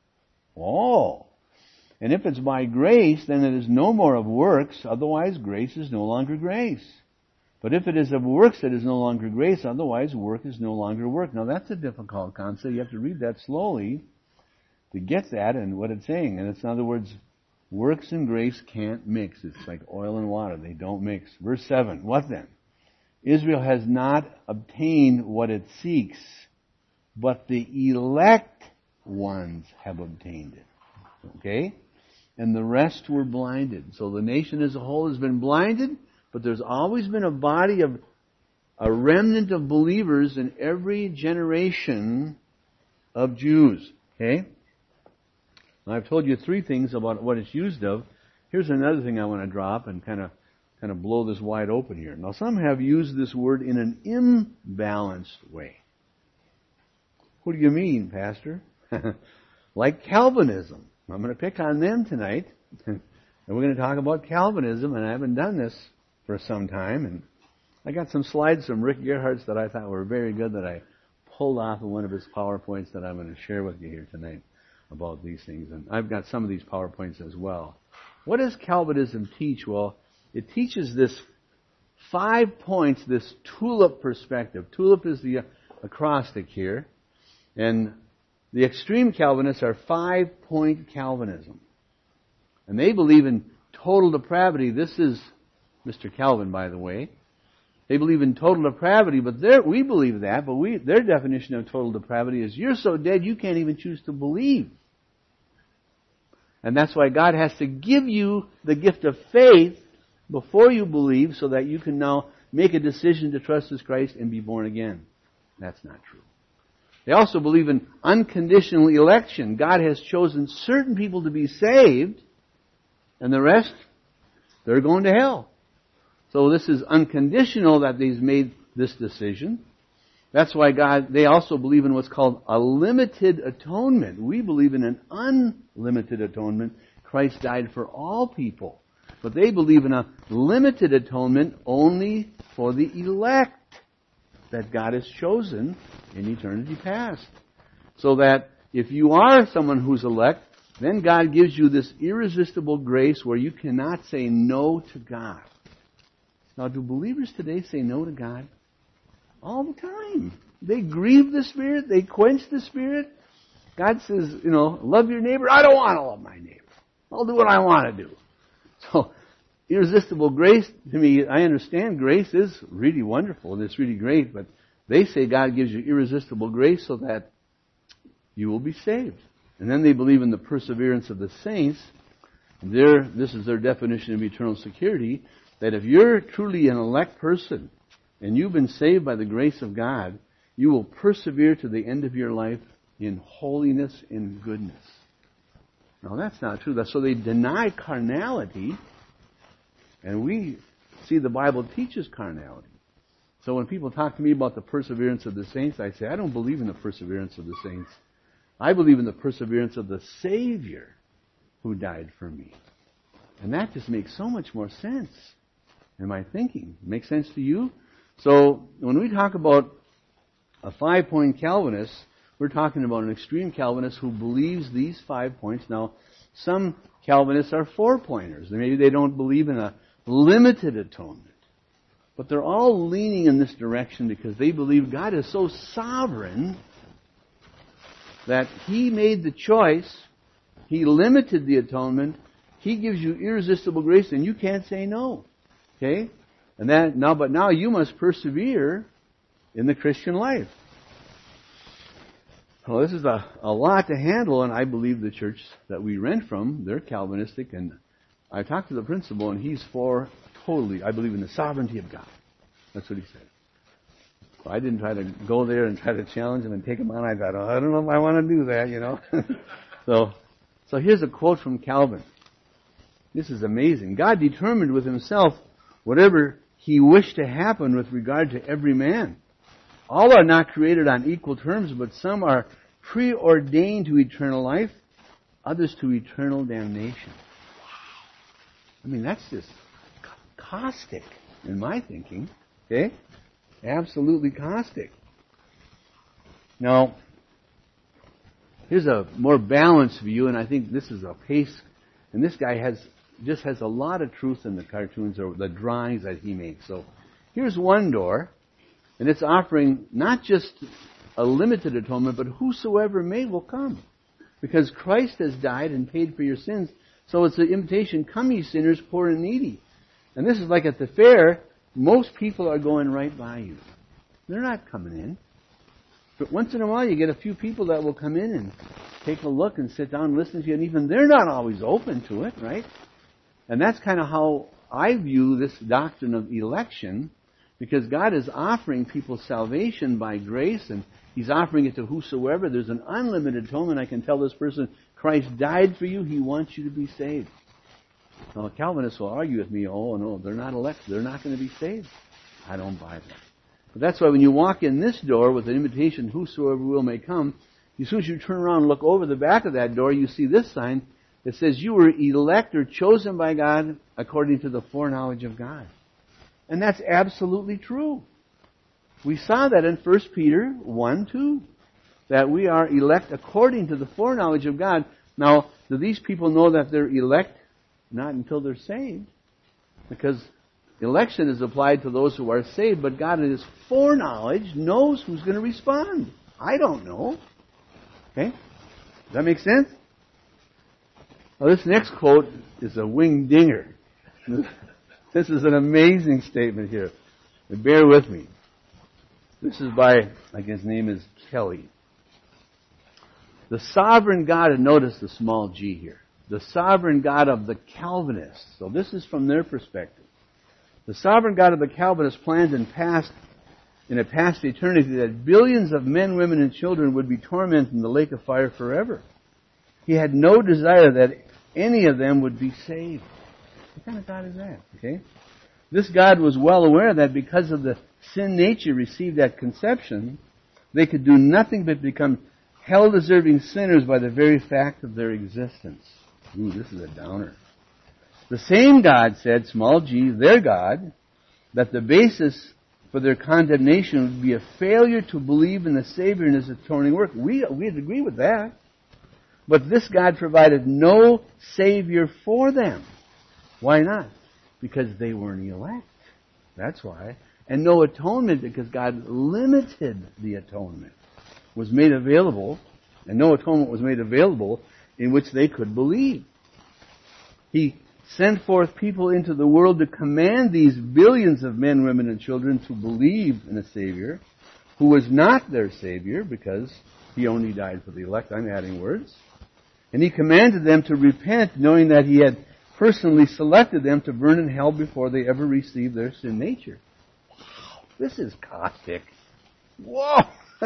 Oh! And if it's by grace, then it is no more of works, otherwise grace is no longer grace. But if it is of works, it is no longer grace, otherwise work is no longer work. Now that's a difficult concept. You have to read that slowly to get that and what it's saying. And it's, in other words, works and grace can't mix. It's like oil and water. They don't mix. Verse seven. What then? Israel has not obtained what it seeks, but the elect ones have obtained it. Okay? And the rest were blinded. So the nation as a whole has been blinded, but there's always been a body of, a remnant of believers in every generation of Jews. Okay? Now I've told you three things about what it's used of. Here's another thing I want to drop and kind of kind of blow this wide open here. Now some have used this word in an imbalanced way. What do you mean, Pastor? Like Calvinism. I'm going to pick on them tonight. And we're going to talk about Calvinism, and I haven't done this for some time. And I got some slides from Rick Gerhardt's that I thought were very good that I pulled off of one of his PowerPoints that I'm going to share with you here tonight about these things. And I've got some of these PowerPoints as well. What does Calvinism teach? Well, it teaches this five points, this tulip perspective. Tulip is the acrostic here. And the extreme Calvinists are five-point Calvinism. And they believe in total depravity. This is Mister Calvin, by the way. They believe in total depravity, but we believe that, but we, their definition of total depravity is you're so dead you can't even choose to believe. And that's why God has to give you the gift of faith before you believe so that you can now make a decision to trust in Christ and be born again. That's not true. They also believe in unconditional election. God has chosen certain people to be saved, and the rest, they're going to hell. So this is unconditional that He's made this decision. That's why God, they also believe in what's called a limited atonement. We believe in an unlimited atonement. Christ died for all people. But they believe in a limited atonement only for the elect that God has chosen in eternity past. So that if you are someone who's elect, then God gives you this irresistible grace where you cannot say no to God. Now, do believers today say no to God? All the time. They grieve the Spirit. They quench the Spirit. God says, you know, love your neighbor. I don't want to love my neighbor. I'll do what I want to do. So, irresistible grace, to me, I understand grace is really wonderful and it's really great, but they say God gives you irresistible grace so that you will be saved. And then they believe in the perseverance of the saints. Their, this is their definition of eternal security, that if you're truly an elect person and you've been saved by the grace of God, you will persevere to the end of your life in holiness and goodness. Now that's not true. So they deny carnality, and we see the Bible teaches carnality. So when people talk to me about the perseverance of the saints, I say, I don't believe in the perseverance of the saints. I believe in the perseverance of the Savior who died for me. And that just makes so much more sense in my thinking. Make sense to you? So when we talk about a five-point Calvinist, we're talking about an extreme Calvinist who believes these five points. Now, some Calvinists are four-pointers. Maybe they don't believe in a limited atonement. But they're all leaning in this direction because they believe God is so sovereign that He made the choice, He limited the atonement, He gives you irresistible grace, and you can't say no. Okay? And that now, but now you must persevere in the Christian life. Well, this is a, a lot to handle, and I believe the church that we rent from, they're Calvinistic, and I talked to the principal, and he's for totally, I believe in the sovereignty of God. That's what he said. So I didn't try to go there and try to challenge him and take him on. I thought, oh, I don't know if I want to do that, you know. so, so here's a quote from Calvin. This is amazing. God determined with Himself whatever He wished to happen with regard to every man. All are not created on equal terms, but some are preordained to eternal life, others to eternal damnation. I mean, that's just caustic in my thinking. Okay? Absolutely caustic. Now, here's a more balanced view, and I think this is a pace, and this guy has just has a lot of truth in the cartoons or the drawings that he makes. So, here's one door, and it's offering not just a limited atonement, but whosoever may will come. Because Christ has died and paid for your sins. So it's an invitation, come ye sinners, poor and needy. And this is like at the fair, most people are going right by you. They're not coming in. But once in a while you get a few people that will come in and take a look and sit down and listen to you. And even they're not always open to it, right? And that's kind of how I view this doctrine of election. Because God is offering people salvation by grace, and He's offering it to whosoever. There's an unlimited atonement. I can tell this person, Christ died for you. He wants you to be saved. Now, Calvinists will argue with me, oh, no, they're not elected. They're not going to be saved. I don't buy that. But that's why when you walk in this door with an invitation, whosoever will may come, as soon as you turn around and look over the back of that door, you see this sign that says you were elect or chosen by God according to the foreknowledge of God. And that's absolutely true. We saw that in First Peter one two. That we are elect according to the foreknowledge of God. Now, do these people know that they're elect? Not until they're saved. Because election is applied to those who are saved, but God in His foreknowledge knows who's going to respond. I don't know. Okay? Does that make sense? Well, this next quote is a wing dinger. This is an amazing statement here. Bear with me. This is by, I guess his name is Kelly. The sovereign God, and notice the small g here. The sovereign God of the Calvinists. So this is from their perspective. The sovereign God of the Calvinists planned in past, in a past eternity that billions of men, women, and children would be tormented in the lake of fire forever. He had no desire that any of them would be saved. What kind of God is that? Okay? This God was well aware that because of the sin nature received at conception, they could do nothing but become hell-deserving sinners by the very fact of their existence. Ooh, this is a downer. The same God said, small g, their God, that the basis for their condemnation would be a failure to believe in the Savior and His atoning work. We, we'd agree with that. But this God provided no Savior for them. Why not? Because they weren't elect. That's why. And no atonement, because God limited the atonement. Was made available, and no atonement was made available in which they could believe. He sent forth people into the world to command these billions of men, women, and children to believe in a Savior who was not their Savior because He only died for the elect. I'm adding words. And He commanded them to repent, knowing that He had personally selected them to burn in hell before they ever received their sin nature. Wow, this is caustic. Whoa!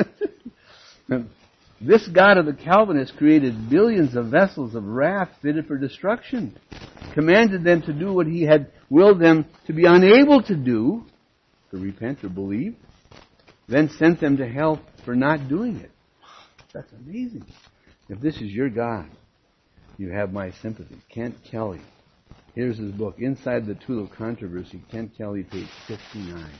This God of the Calvinists created billions of vessels of wrath fitted for destruction, commanded them to do what He had willed them to be unable to do, to repent or believe, then sent them to hell for not doing it. That's amazing. If this is your God, you have my sympathy. Kent Kelly. Here's his book, Inside the Tulip Controversy, Kent Kelly, page fifty-nine.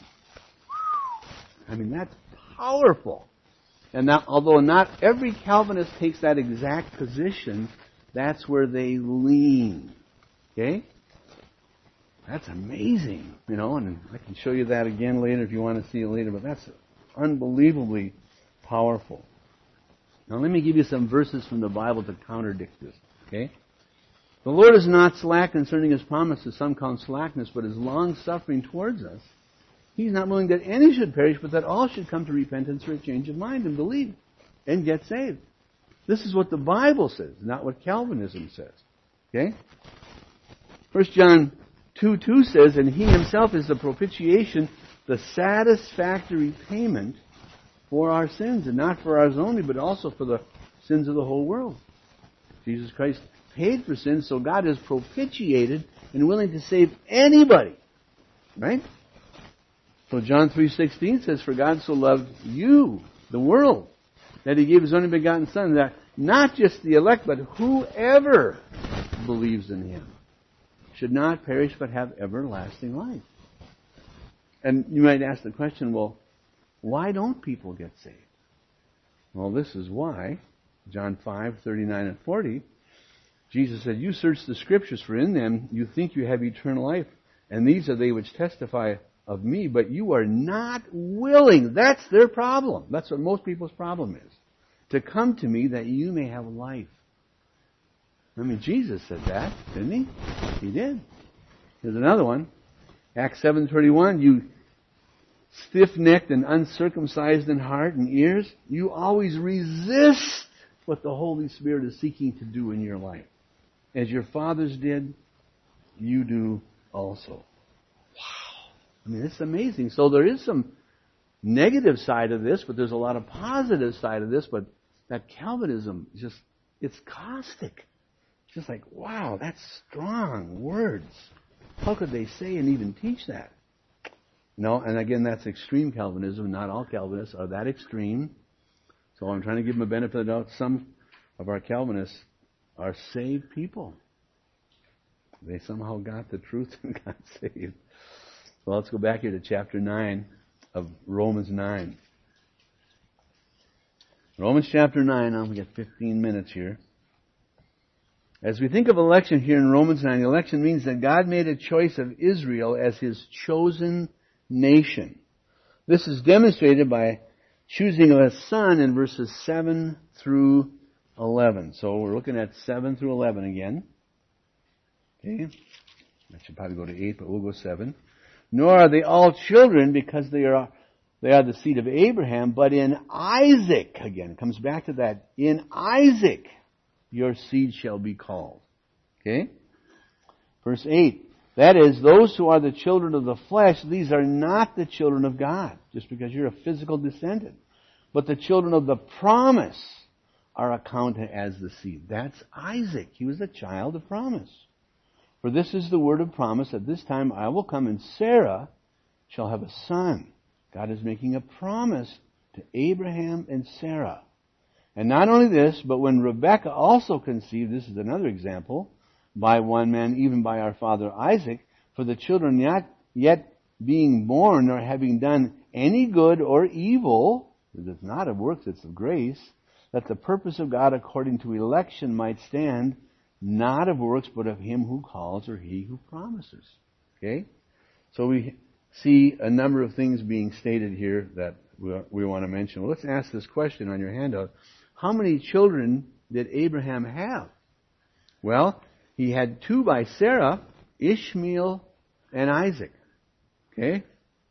I mean, that's powerful. And now, although not every Calvinist takes that exact position, that's where they lean. Okay? That's amazing, you know, and I can show you that again later if you want to see it later, but that's unbelievably powerful. Now let me give you some verses from the Bible to contradict this, okay? The Lord is not slack concerning His promises, some count slackness, but is long-suffering towards us. He's not willing that any should perish, but that all should come to repentance or a change of mind and believe and get saved. This is what the Bible says, not what Calvinism says. Okay? First John two two says, and He Himself is the propitiation, the satisfactory payment for our sins, and not for ours only, but also for the sins of the whole world. Jesus Christ paid for sins, so God is propitiated and willing to save anybody. Right? So John three sixteen says, for God so loved you, the world, that He gave His only begotten Son, that not just the elect, but whoever believes in Him should not perish but have everlasting life. And you might ask the question, well, why don't people get saved? Well, this is why. John five thirty-nine and forty, Jesus said, you search the Scriptures, for in them you think you have eternal life, and these are they which testify of me, but you are not willing. That's their problem. That's what most people's problem is. To come to me that you may have life. I mean, Jesus said that, didn't He? He did. Here's another one. Acts seven thirty-one, you stiff-necked and uncircumcised in heart and ears, you always resist what the Holy Spirit is seeking to do in your life. As your fathers did, you do also. I mean, it's amazing. So there is some negative side of this, but there's a lot of positive side of this. But that Calvinism, is just, it's caustic. It's just like, wow, that's strong words. How could they say and even teach that? No, and again, that's extreme Calvinism. Not all Calvinists are that extreme. So I'm trying to give them a benefit of the doubt. Some of our Calvinists are saved people. They somehow got the truth and got saved. Well, let's go back here to chapter nine of Romans nine. Romans chapter nine, now we got fifteen minutes here. As we think of election here in Romans nine, election means that God made a choice of Israel as His chosen nation. This is demonstrated by choosing of a son in verses seven through eleven. So we're looking at seven through eleven again. Okay. I should probably go to eight, but we'll go seven. Nor are they all children because they are they are the seed of Abraham, but in Isaac, again, it comes back to that, in Isaac your seed shall be called. Okay? Verse eight, that is, those who are the children of the flesh, these are not the children of God, just because you're a physical descendant. But the children of the promise are accounted as the seed. That's Isaac. He was a child of promise. For this is the word of promise, at this time I will come and Sarah shall have a son. God is making a promise to Abraham and Sarah. And not only this, but when Rebekah also conceived, this is another example, by one man, even by our father Isaac, for the children not yet being born nor having done any good or evil, it is not of works, it's of grace, that the purpose of God according to election might stand, not of works, but of him who calls or he who promises. Okay? So we see a number of things being stated here that we, we want to mention. Well, let's ask this question on your handout. How many children did Abraham have? Well, he had two by Sarah, Ishmael and Isaac. Okay?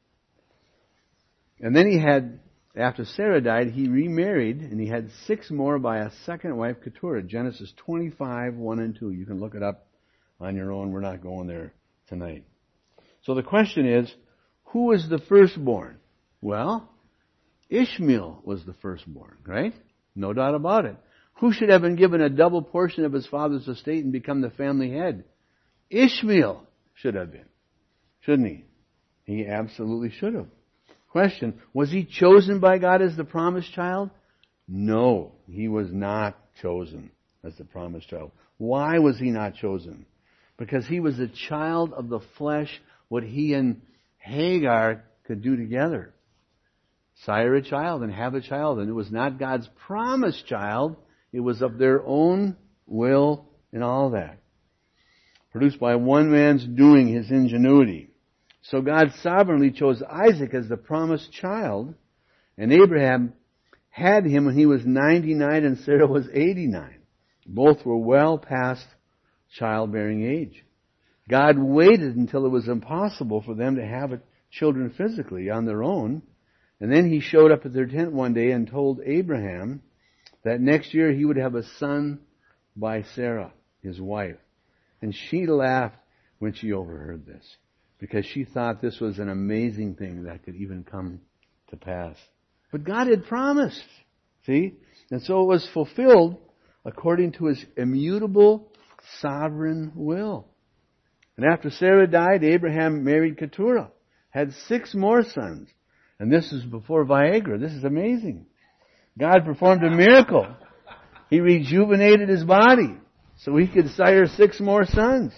And then he had, after Sarah died, he remarried, and he had six more by a second wife, Keturah. Genesis twenty-five, one and two. You can look it up on your own. We're not going there tonight. So the question is, who was the firstborn? Well, Ishmael was the firstborn, right? No doubt about it. Who should have been given a double portion of his father's estate and become the family head? Ishmael should have been. Shouldn't he? He absolutely should have. Question, was he chosen by God as the promised child? No, he was not chosen as the promised child. Why was he not chosen? Because he was a child of the flesh, what he and Hagar could do together. Sire a child and have a child. And it was not God's promised child. It was of their own will and all that. Produced by one man's doing, his ingenuity. So God sovereignly chose Isaac as the promised child, and Abraham had him when he was ninety-nine and Sarah was eighty-nine. Both were well past childbearing age. God waited until it was impossible for them to have children physically on their own, and then he showed up at their tent one day and told Abraham that next year he would have a son by Sarah, his wife. And she laughed when she overheard this, because she thought this was an amazing thing that could even come to pass. But God had promised, see? And so it was fulfilled according to his immutable sovereign will. And after Sarah died, Abraham married Keturah, had six more sons. And this is before Viagra. This is amazing. God performed a miracle. He rejuvenated his body so he could sire six more sons.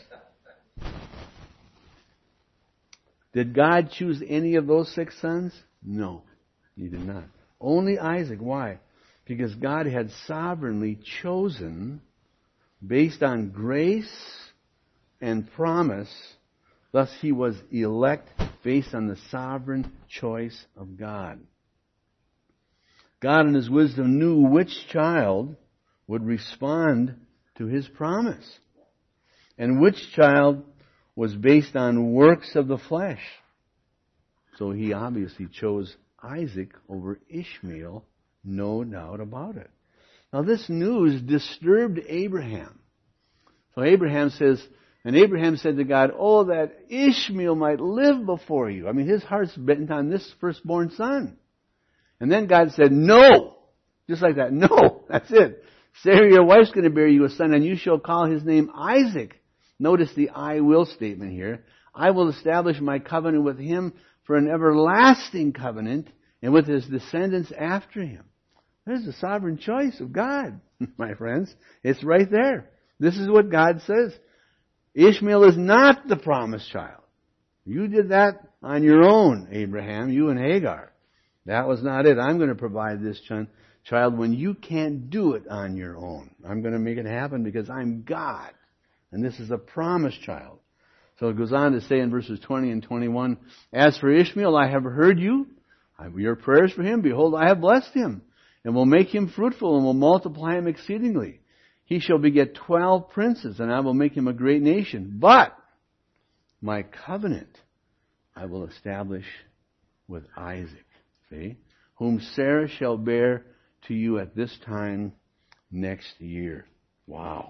Did God choose any of those six sons? No, he did not. Only Isaac. Why? Because God had sovereignly chosen based on grace and promise. Thus he was elect based on the sovereign choice of God. God in his wisdom knew which child would respond to his promise, and which child was based on works of the flesh. So he obviously chose Isaac over Ishmael, no doubt about it. Now this news disturbed Abraham. So Abraham says, and Abraham said to God, oh, that Ishmael might live before you. I mean, his heart's bent on this firstborn son. And then God said, no. Just like that. No. That's it. Sarah, your wife's going to bear you a son, and you shall call his name Isaac. Notice the I will statement here. I will establish my covenant with him for an everlasting covenant, and with his descendants after him. There's the sovereign choice of God, my friends. It's right there. This is what God says. Ishmael is not the promised child. You did that on your own, Abraham, you and Hagar. That was not it. I'm going to provide this child when you can't do it on your own. I'm going to make it happen because I'm God. And this is a promised child. So it goes on to say in verses twenty and twenty-one, as for Ishmael, I have heard you, your prayers for him. Behold, I have blessed him, and will make him fruitful, and will multiply him exceedingly. He shall beget twelve princes, and I will make him a great nation. But my covenant I will establish with Isaac, see, whom Sarah shall bear to you at this time next year. Wow.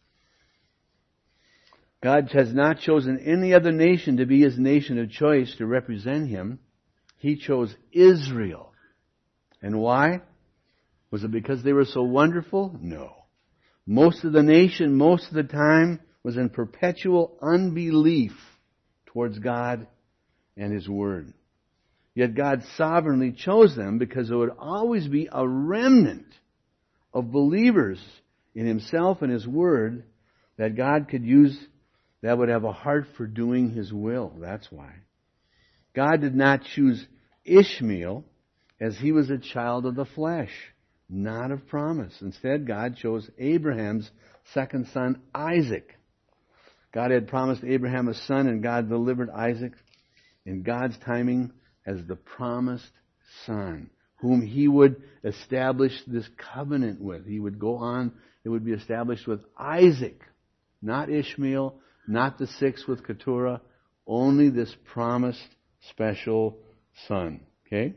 God has not chosen any other nation to be his nation of choice to represent him. He chose Israel. And why? Was it because they were so wonderful? No. Most of the nation, most of the time, was in perpetual unbelief towards God and his word. Yet God sovereignly chose them because there would always be a remnant of believers in himself and his word that God could use that would have a heart for doing His will. That's why. God did not choose Ishmael as he was a child of the flesh, not of promise. Instead, God chose Abraham's second son, Isaac. God had promised Abraham a son, and God delivered Isaac in God's timing as the promised son, whom He would establish this covenant with. He would go on, it would be established with Isaac, not Ishmael, not the six with Keturah, only this promised special son. Okay?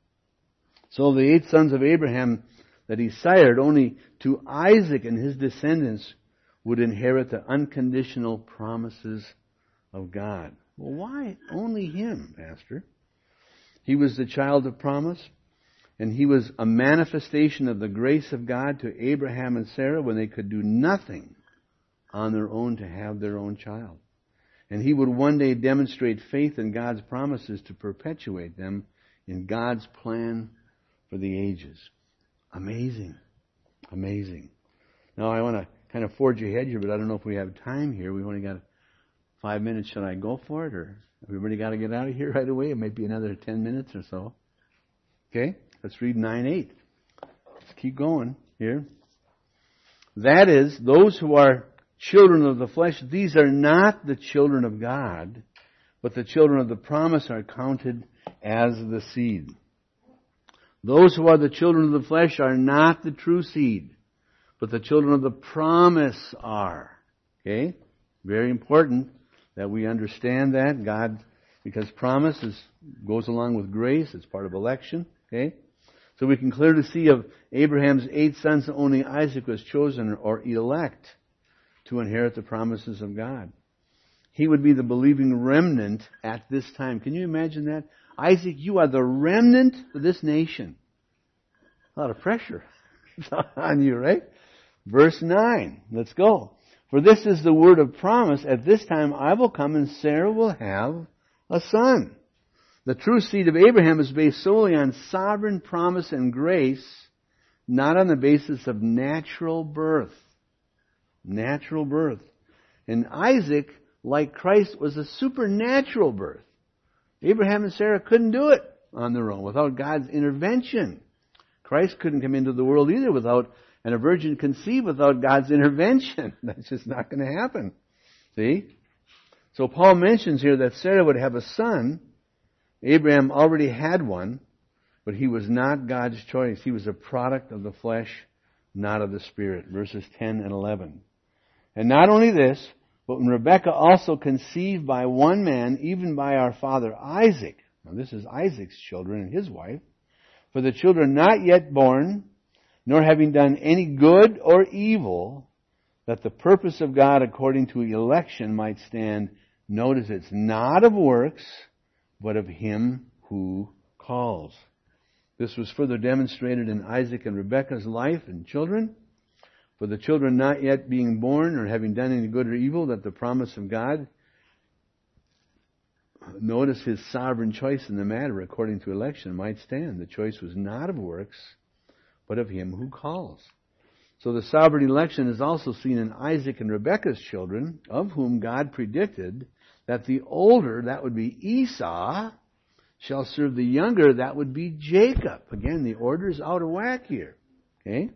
So the eight sons of Abraham that he sired, only to Isaac and his descendants would inherit the unconditional promises of God. Well, why only him, Pastor? He was the child of promise, and he was a manifestation of the grace of God to Abraham and Sarah when they could do nothing on their own to have their own child. And he would one day demonstrate faith in God's promises to perpetuate them in God's plan for the ages. Amazing. Amazing. Now I want to kind of forge ahead here, but I don't know if we have time here. We've only got five minutes. Should I go for it, or have we already got to get out of here right away? It might be another ten minutes or so. Okay, let's read nine eight. Let's keep going here. That is, those who are children of the flesh, these are not the children of God, but the children of the promise are counted as the seed. Those who are the children of the flesh are not the true seed, but the children of the promise are. Okay? Very important that we understand that. God, because promise is, goes along with grace, it's part of election. Okay? So we can clearly see of Abraham's eight sons, only Isaac was chosen or elect to inherit the promises of God. He would be the believing remnant at this time. Can you imagine that? Isaac, you are the remnant of this nation. A lot of pressure on you, right? Verse nine. Let's go. For this is the word of promise. At this time I will come and Sarah will have a son. The true seed of Abraham is based solely on sovereign promise and grace, not on the basis of natural birth. Natural birth. And Isaac, like Christ, was a supernatural birth. Abraham and Sarah couldn't do it on their own without God's intervention. Christ couldn't come into the world either without, and a virgin conceived without God's intervention. That's just not going to happen. See? So Paul mentions here that Sarah would have a son. Abraham already had one, but he was not God's choice. He was a product of the flesh, not of the Spirit. Verses ten and eleven. And not only this, but when Rebekah also conceived by one man, even by our father Isaac. Now this is Isaac's children and his wife. For the children not yet born, nor having done any good or evil, that the purpose of God according to election might stand. Notice it's not of works, but of Him who calls. This was further demonstrated in Isaac and Rebekah's life and children. For the children not yet being born or having done any good or evil, that the promise of God, notice His sovereign choice in the matter according to election, might stand. The choice was not of works, but of Him who calls. So the sovereign election is also seen in Isaac and Rebekah's children, of whom God predicted that the older, that would be Esau, shall serve the younger, that would be Jacob. Again, the order is out of whack here. Okay?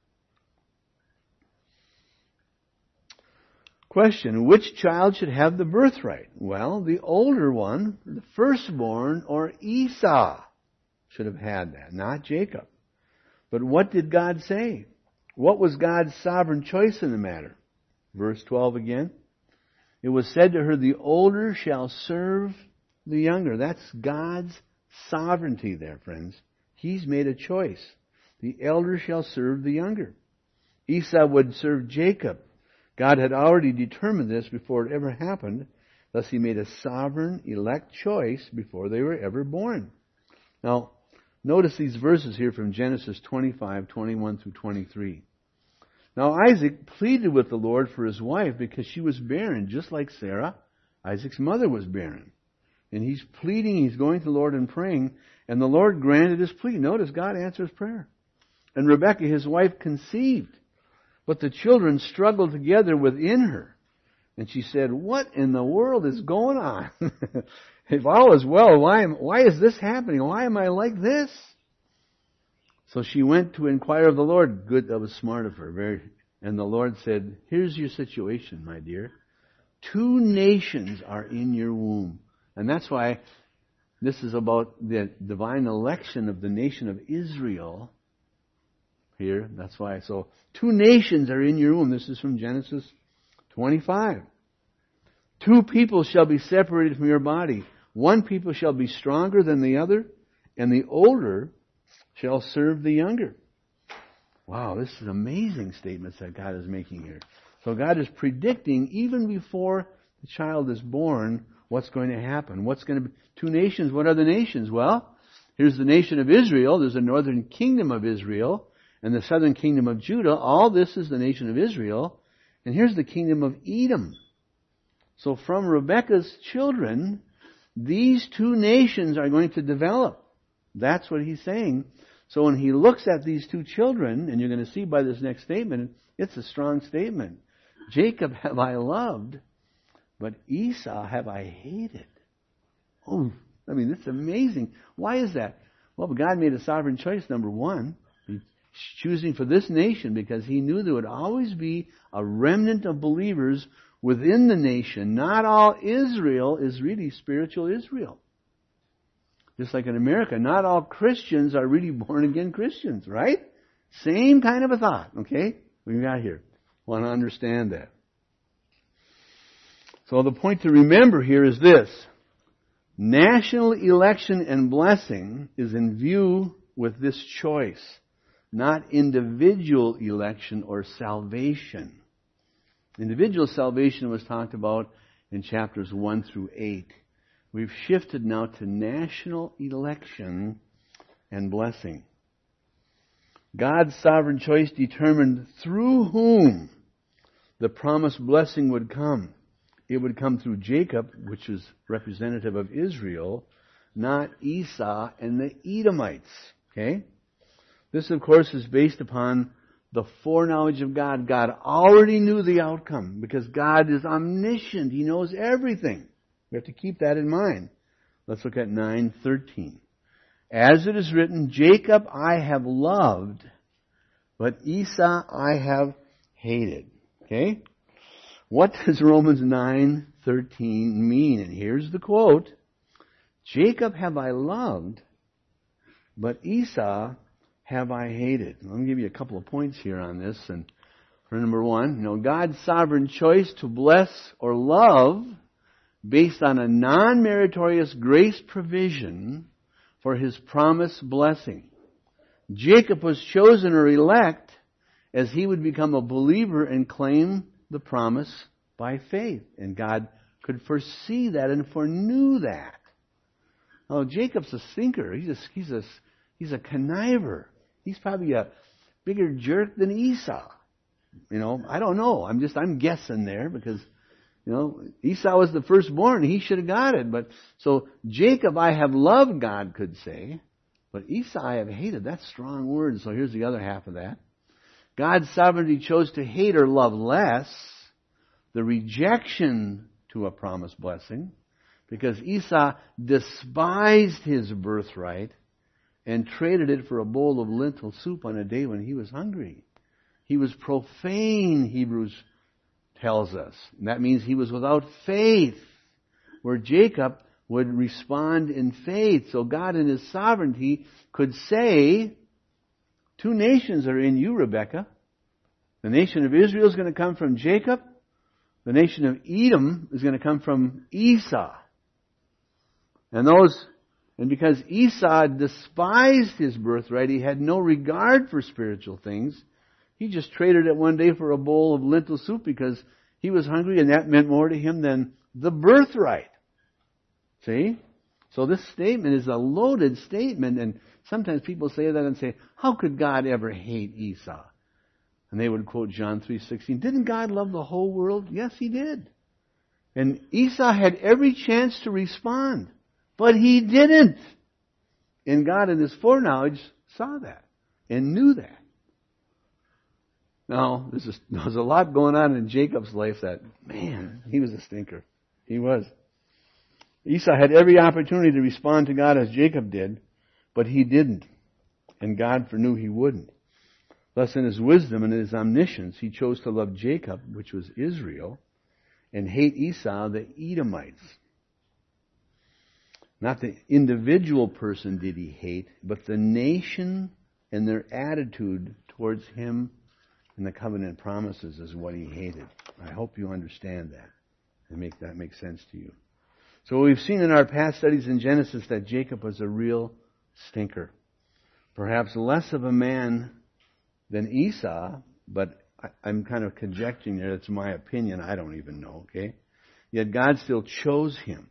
Question, which child should have the birthright? Well, the older one, the firstborn, or Esau, should have had that, not Jacob. But what did God say? What was God's sovereign choice in the matter? Verse twelve again. It was said to her, the older shall serve the younger. That's God's sovereignty there, friends. He's made a choice. The elder shall serve the younger. Esau would serve Jacob. God had already determined this before it ever happened. Thus He made a sovereign elect choice before they were ever born. Now, notice these verses here from Genesis twenty-five, twenty-one through twenty-three. Now Isaac pleaded with the Lord for his wife because she was barren, just like Sarah. Isaac's mother was barren. And he's pleading, he's going to the Lord and praying, and the Lord granted his plea. Notice God answers prayer. And Rebekah, his wife, conceived. But the children struggled together within her. And she said, what in the world is going on? If all is well, why am, why is this happening? Why am I like this? So she went to inquire of the Lord. Good, that was smart of her. Very. And the Lord said, here's your situation, my dear. Two nations are in your womb. And that's why this is about the divine election of the nation of Israel. Here, that's why. So, two nations are in your womb. This is from Genesis twenty-five. Two people shall be separated from your body. One people shall be stronger than the other, and the older shall serve the younger. Wow, this is amazing statements that God is making here. So God is predicting, even before the child is born, what's going to happen. What's going to be two nations? What are the nations? Well, here's the nation of Israel. There's a northern kingdom of Israel and the southern kingdom of Judah. All this is the nation of Israel. And here's the kingdom of Edom. So from Rebekah's children, these two nations are going to develop. That's what he's saying. So when he looks at these two children, and you're going to see by this next statement, it's a strong statement. Jacob have I loved, but Esau have I hated. Oh, I mean, it's amazing. Why is that? Well, God made a sovereign choice, number one. He's choosing for this nation because he knew there would always be a remnant of believers within the nation. Not all Israel is really spiritual Israel. Just like in America, not all Christians are really born-again Christians, right? Same kind of a thought, okay? We got here. Want to understand that. So the point to remember here is this. National election and blessing is in view with this choice, not individual election or salvation. Individual salvation was talked about in chapters one through eight. We've shifted now to national election and blessing. God's sovereign choice determined through whom the promised blessing would come. It would come through Jacob, which is representative of Israel, not Esau and the Edomites. Okay? This, of course, is based upon the foreknowledge of God. God already knew the outcome because God is omniscient. He knows everything. We have to keep that in mind. Let's look at nine thirteen. As it is written, Jacob I have loved, but Esau I have hated. Okay? What does Romans nine thirteen mean? And here's the quote. Jacob have I loved, but Esau have I hated. Let me give you a couple of points here on this. And for number one, you know, God's sovereign choice to bless or love based on a non-meritorious grace provision for his promised blessing. Jacob was chosen or elect as he would become a believer and claim the promise by faith. And God could foresee that and foreknew that. Oh, Jacob's a thinker. He's a, he's a, he's a conniver. He's probably a bigger jerk than Esau. You know, I don't know. I'm just, I'm guessing there because you know, Esau was the firstborn. He should have got it. But so Jacob I have loved, God could say. But Esau I have hated. That's strong words. So here's the other half of that. God's sovereignty chose to hate or love less the rejection to a promised blessing because Esau despised his birthright and traded it for a bowl of lentil soup on a day when he was hungry. He was profane, Hebrews tells us. And that means he was without faith, where Jacob would respond in faith. So God in his sovereignty could say, two nations are in you, Rebekah. The nation of Israel is going to come from Jacob. The nation of Edom is going to come from Esau. And those, and because Esau despised his birthright, he had no regard for spiritual things. He just traded it one day for a bowl of lentil soup because he was hungry and that meant more to him than the birthright. See? So this statement is a loaded statement, and sometimes people say that and say, how could God ever hate Esau? And they would quote John three sixteen. Didn't God love the whole world? Yes, he did. And Esau had every chance to respond, but he didn't. And God in his foreknowledge saw that and knew that. Now, there's a, there's a lot going on in Jacob's life that, man, he was a stinker. He was. Esau had every opportunity to respond to God as Jacob did, but he didn't. And God foreknew he wouldn't. Thus, in his wisdom and his omniscience, he chose to love Jacob, which was Israel, and hate Esau, the Edomites. Not the individual person did he hate, but the nation and their attitude towards him and the covenant promises is what he hated. I hope you understand that and make that make sense to you. So we've seen in our past studies in Genesis that Jacob was a real stinker. Perhaps less of a man than Esau, but I'm kind of conjecturing there. That's my opinion. I don't even know, okay? Yet God still chose him.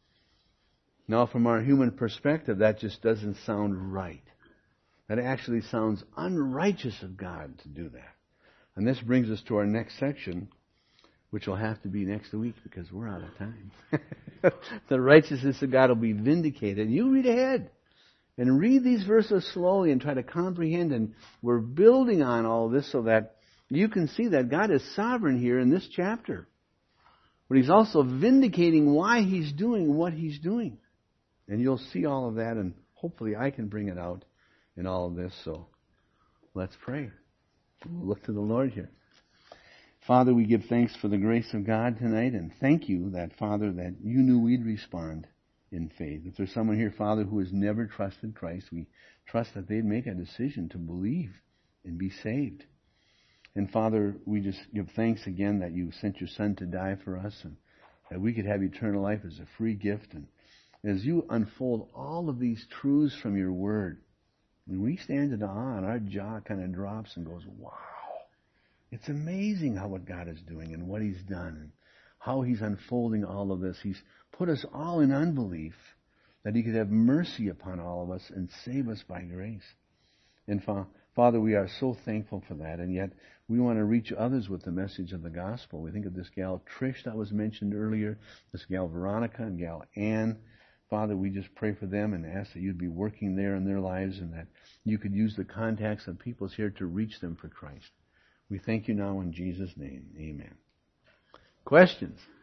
Now, from our human perspective, that just doesn't sound right. That actually sounds unrighteous of God to do that. And this brings us to our next section, which will have to be next week because we're out of time. The righteousness of God will be vindicated. You read ahead and read these verses slowly and try to comprehend. And we're building on all of this so that you can see that God is sovereign here in this chapter. But He's also vindicating why He's doing what He's doing. And you'll see all of that, and hopefully I can bring it out in all of this. So let's pray. We'll look to the Lord here. Father, we give thanks for the grace of God tonight, and thank you that, Father, that you knew we'd respond in faith. If there's someone here, Father, who has never trusted Christ, we trust that they'd make a decision to believe and be saved. And Father, we just give thanks again that you sent your Son to die for us, and that we could have eternal life as a free gift. And as you unfold all of these truths from your Word, when we stand in awe and our jaw kind of drops and goes, wow. It's amazing how what God is doing and what He's done and how He's unfolding all of this. He's put us all in unbelief that He could have mercy upon all of us and save us by grace. And fa- Father, we are so thankful for that, and yet we want to reach others with the message of the gospel. We think of this gal Trish that was mentioned earlier, this gal Veronica and gal Ann. Father, we just pray for them and ask that you'd be working there in their lives and that you could use the contacts of peoples here to reach them for Christ. We thank you now in Jesus' name. Amen. Questions?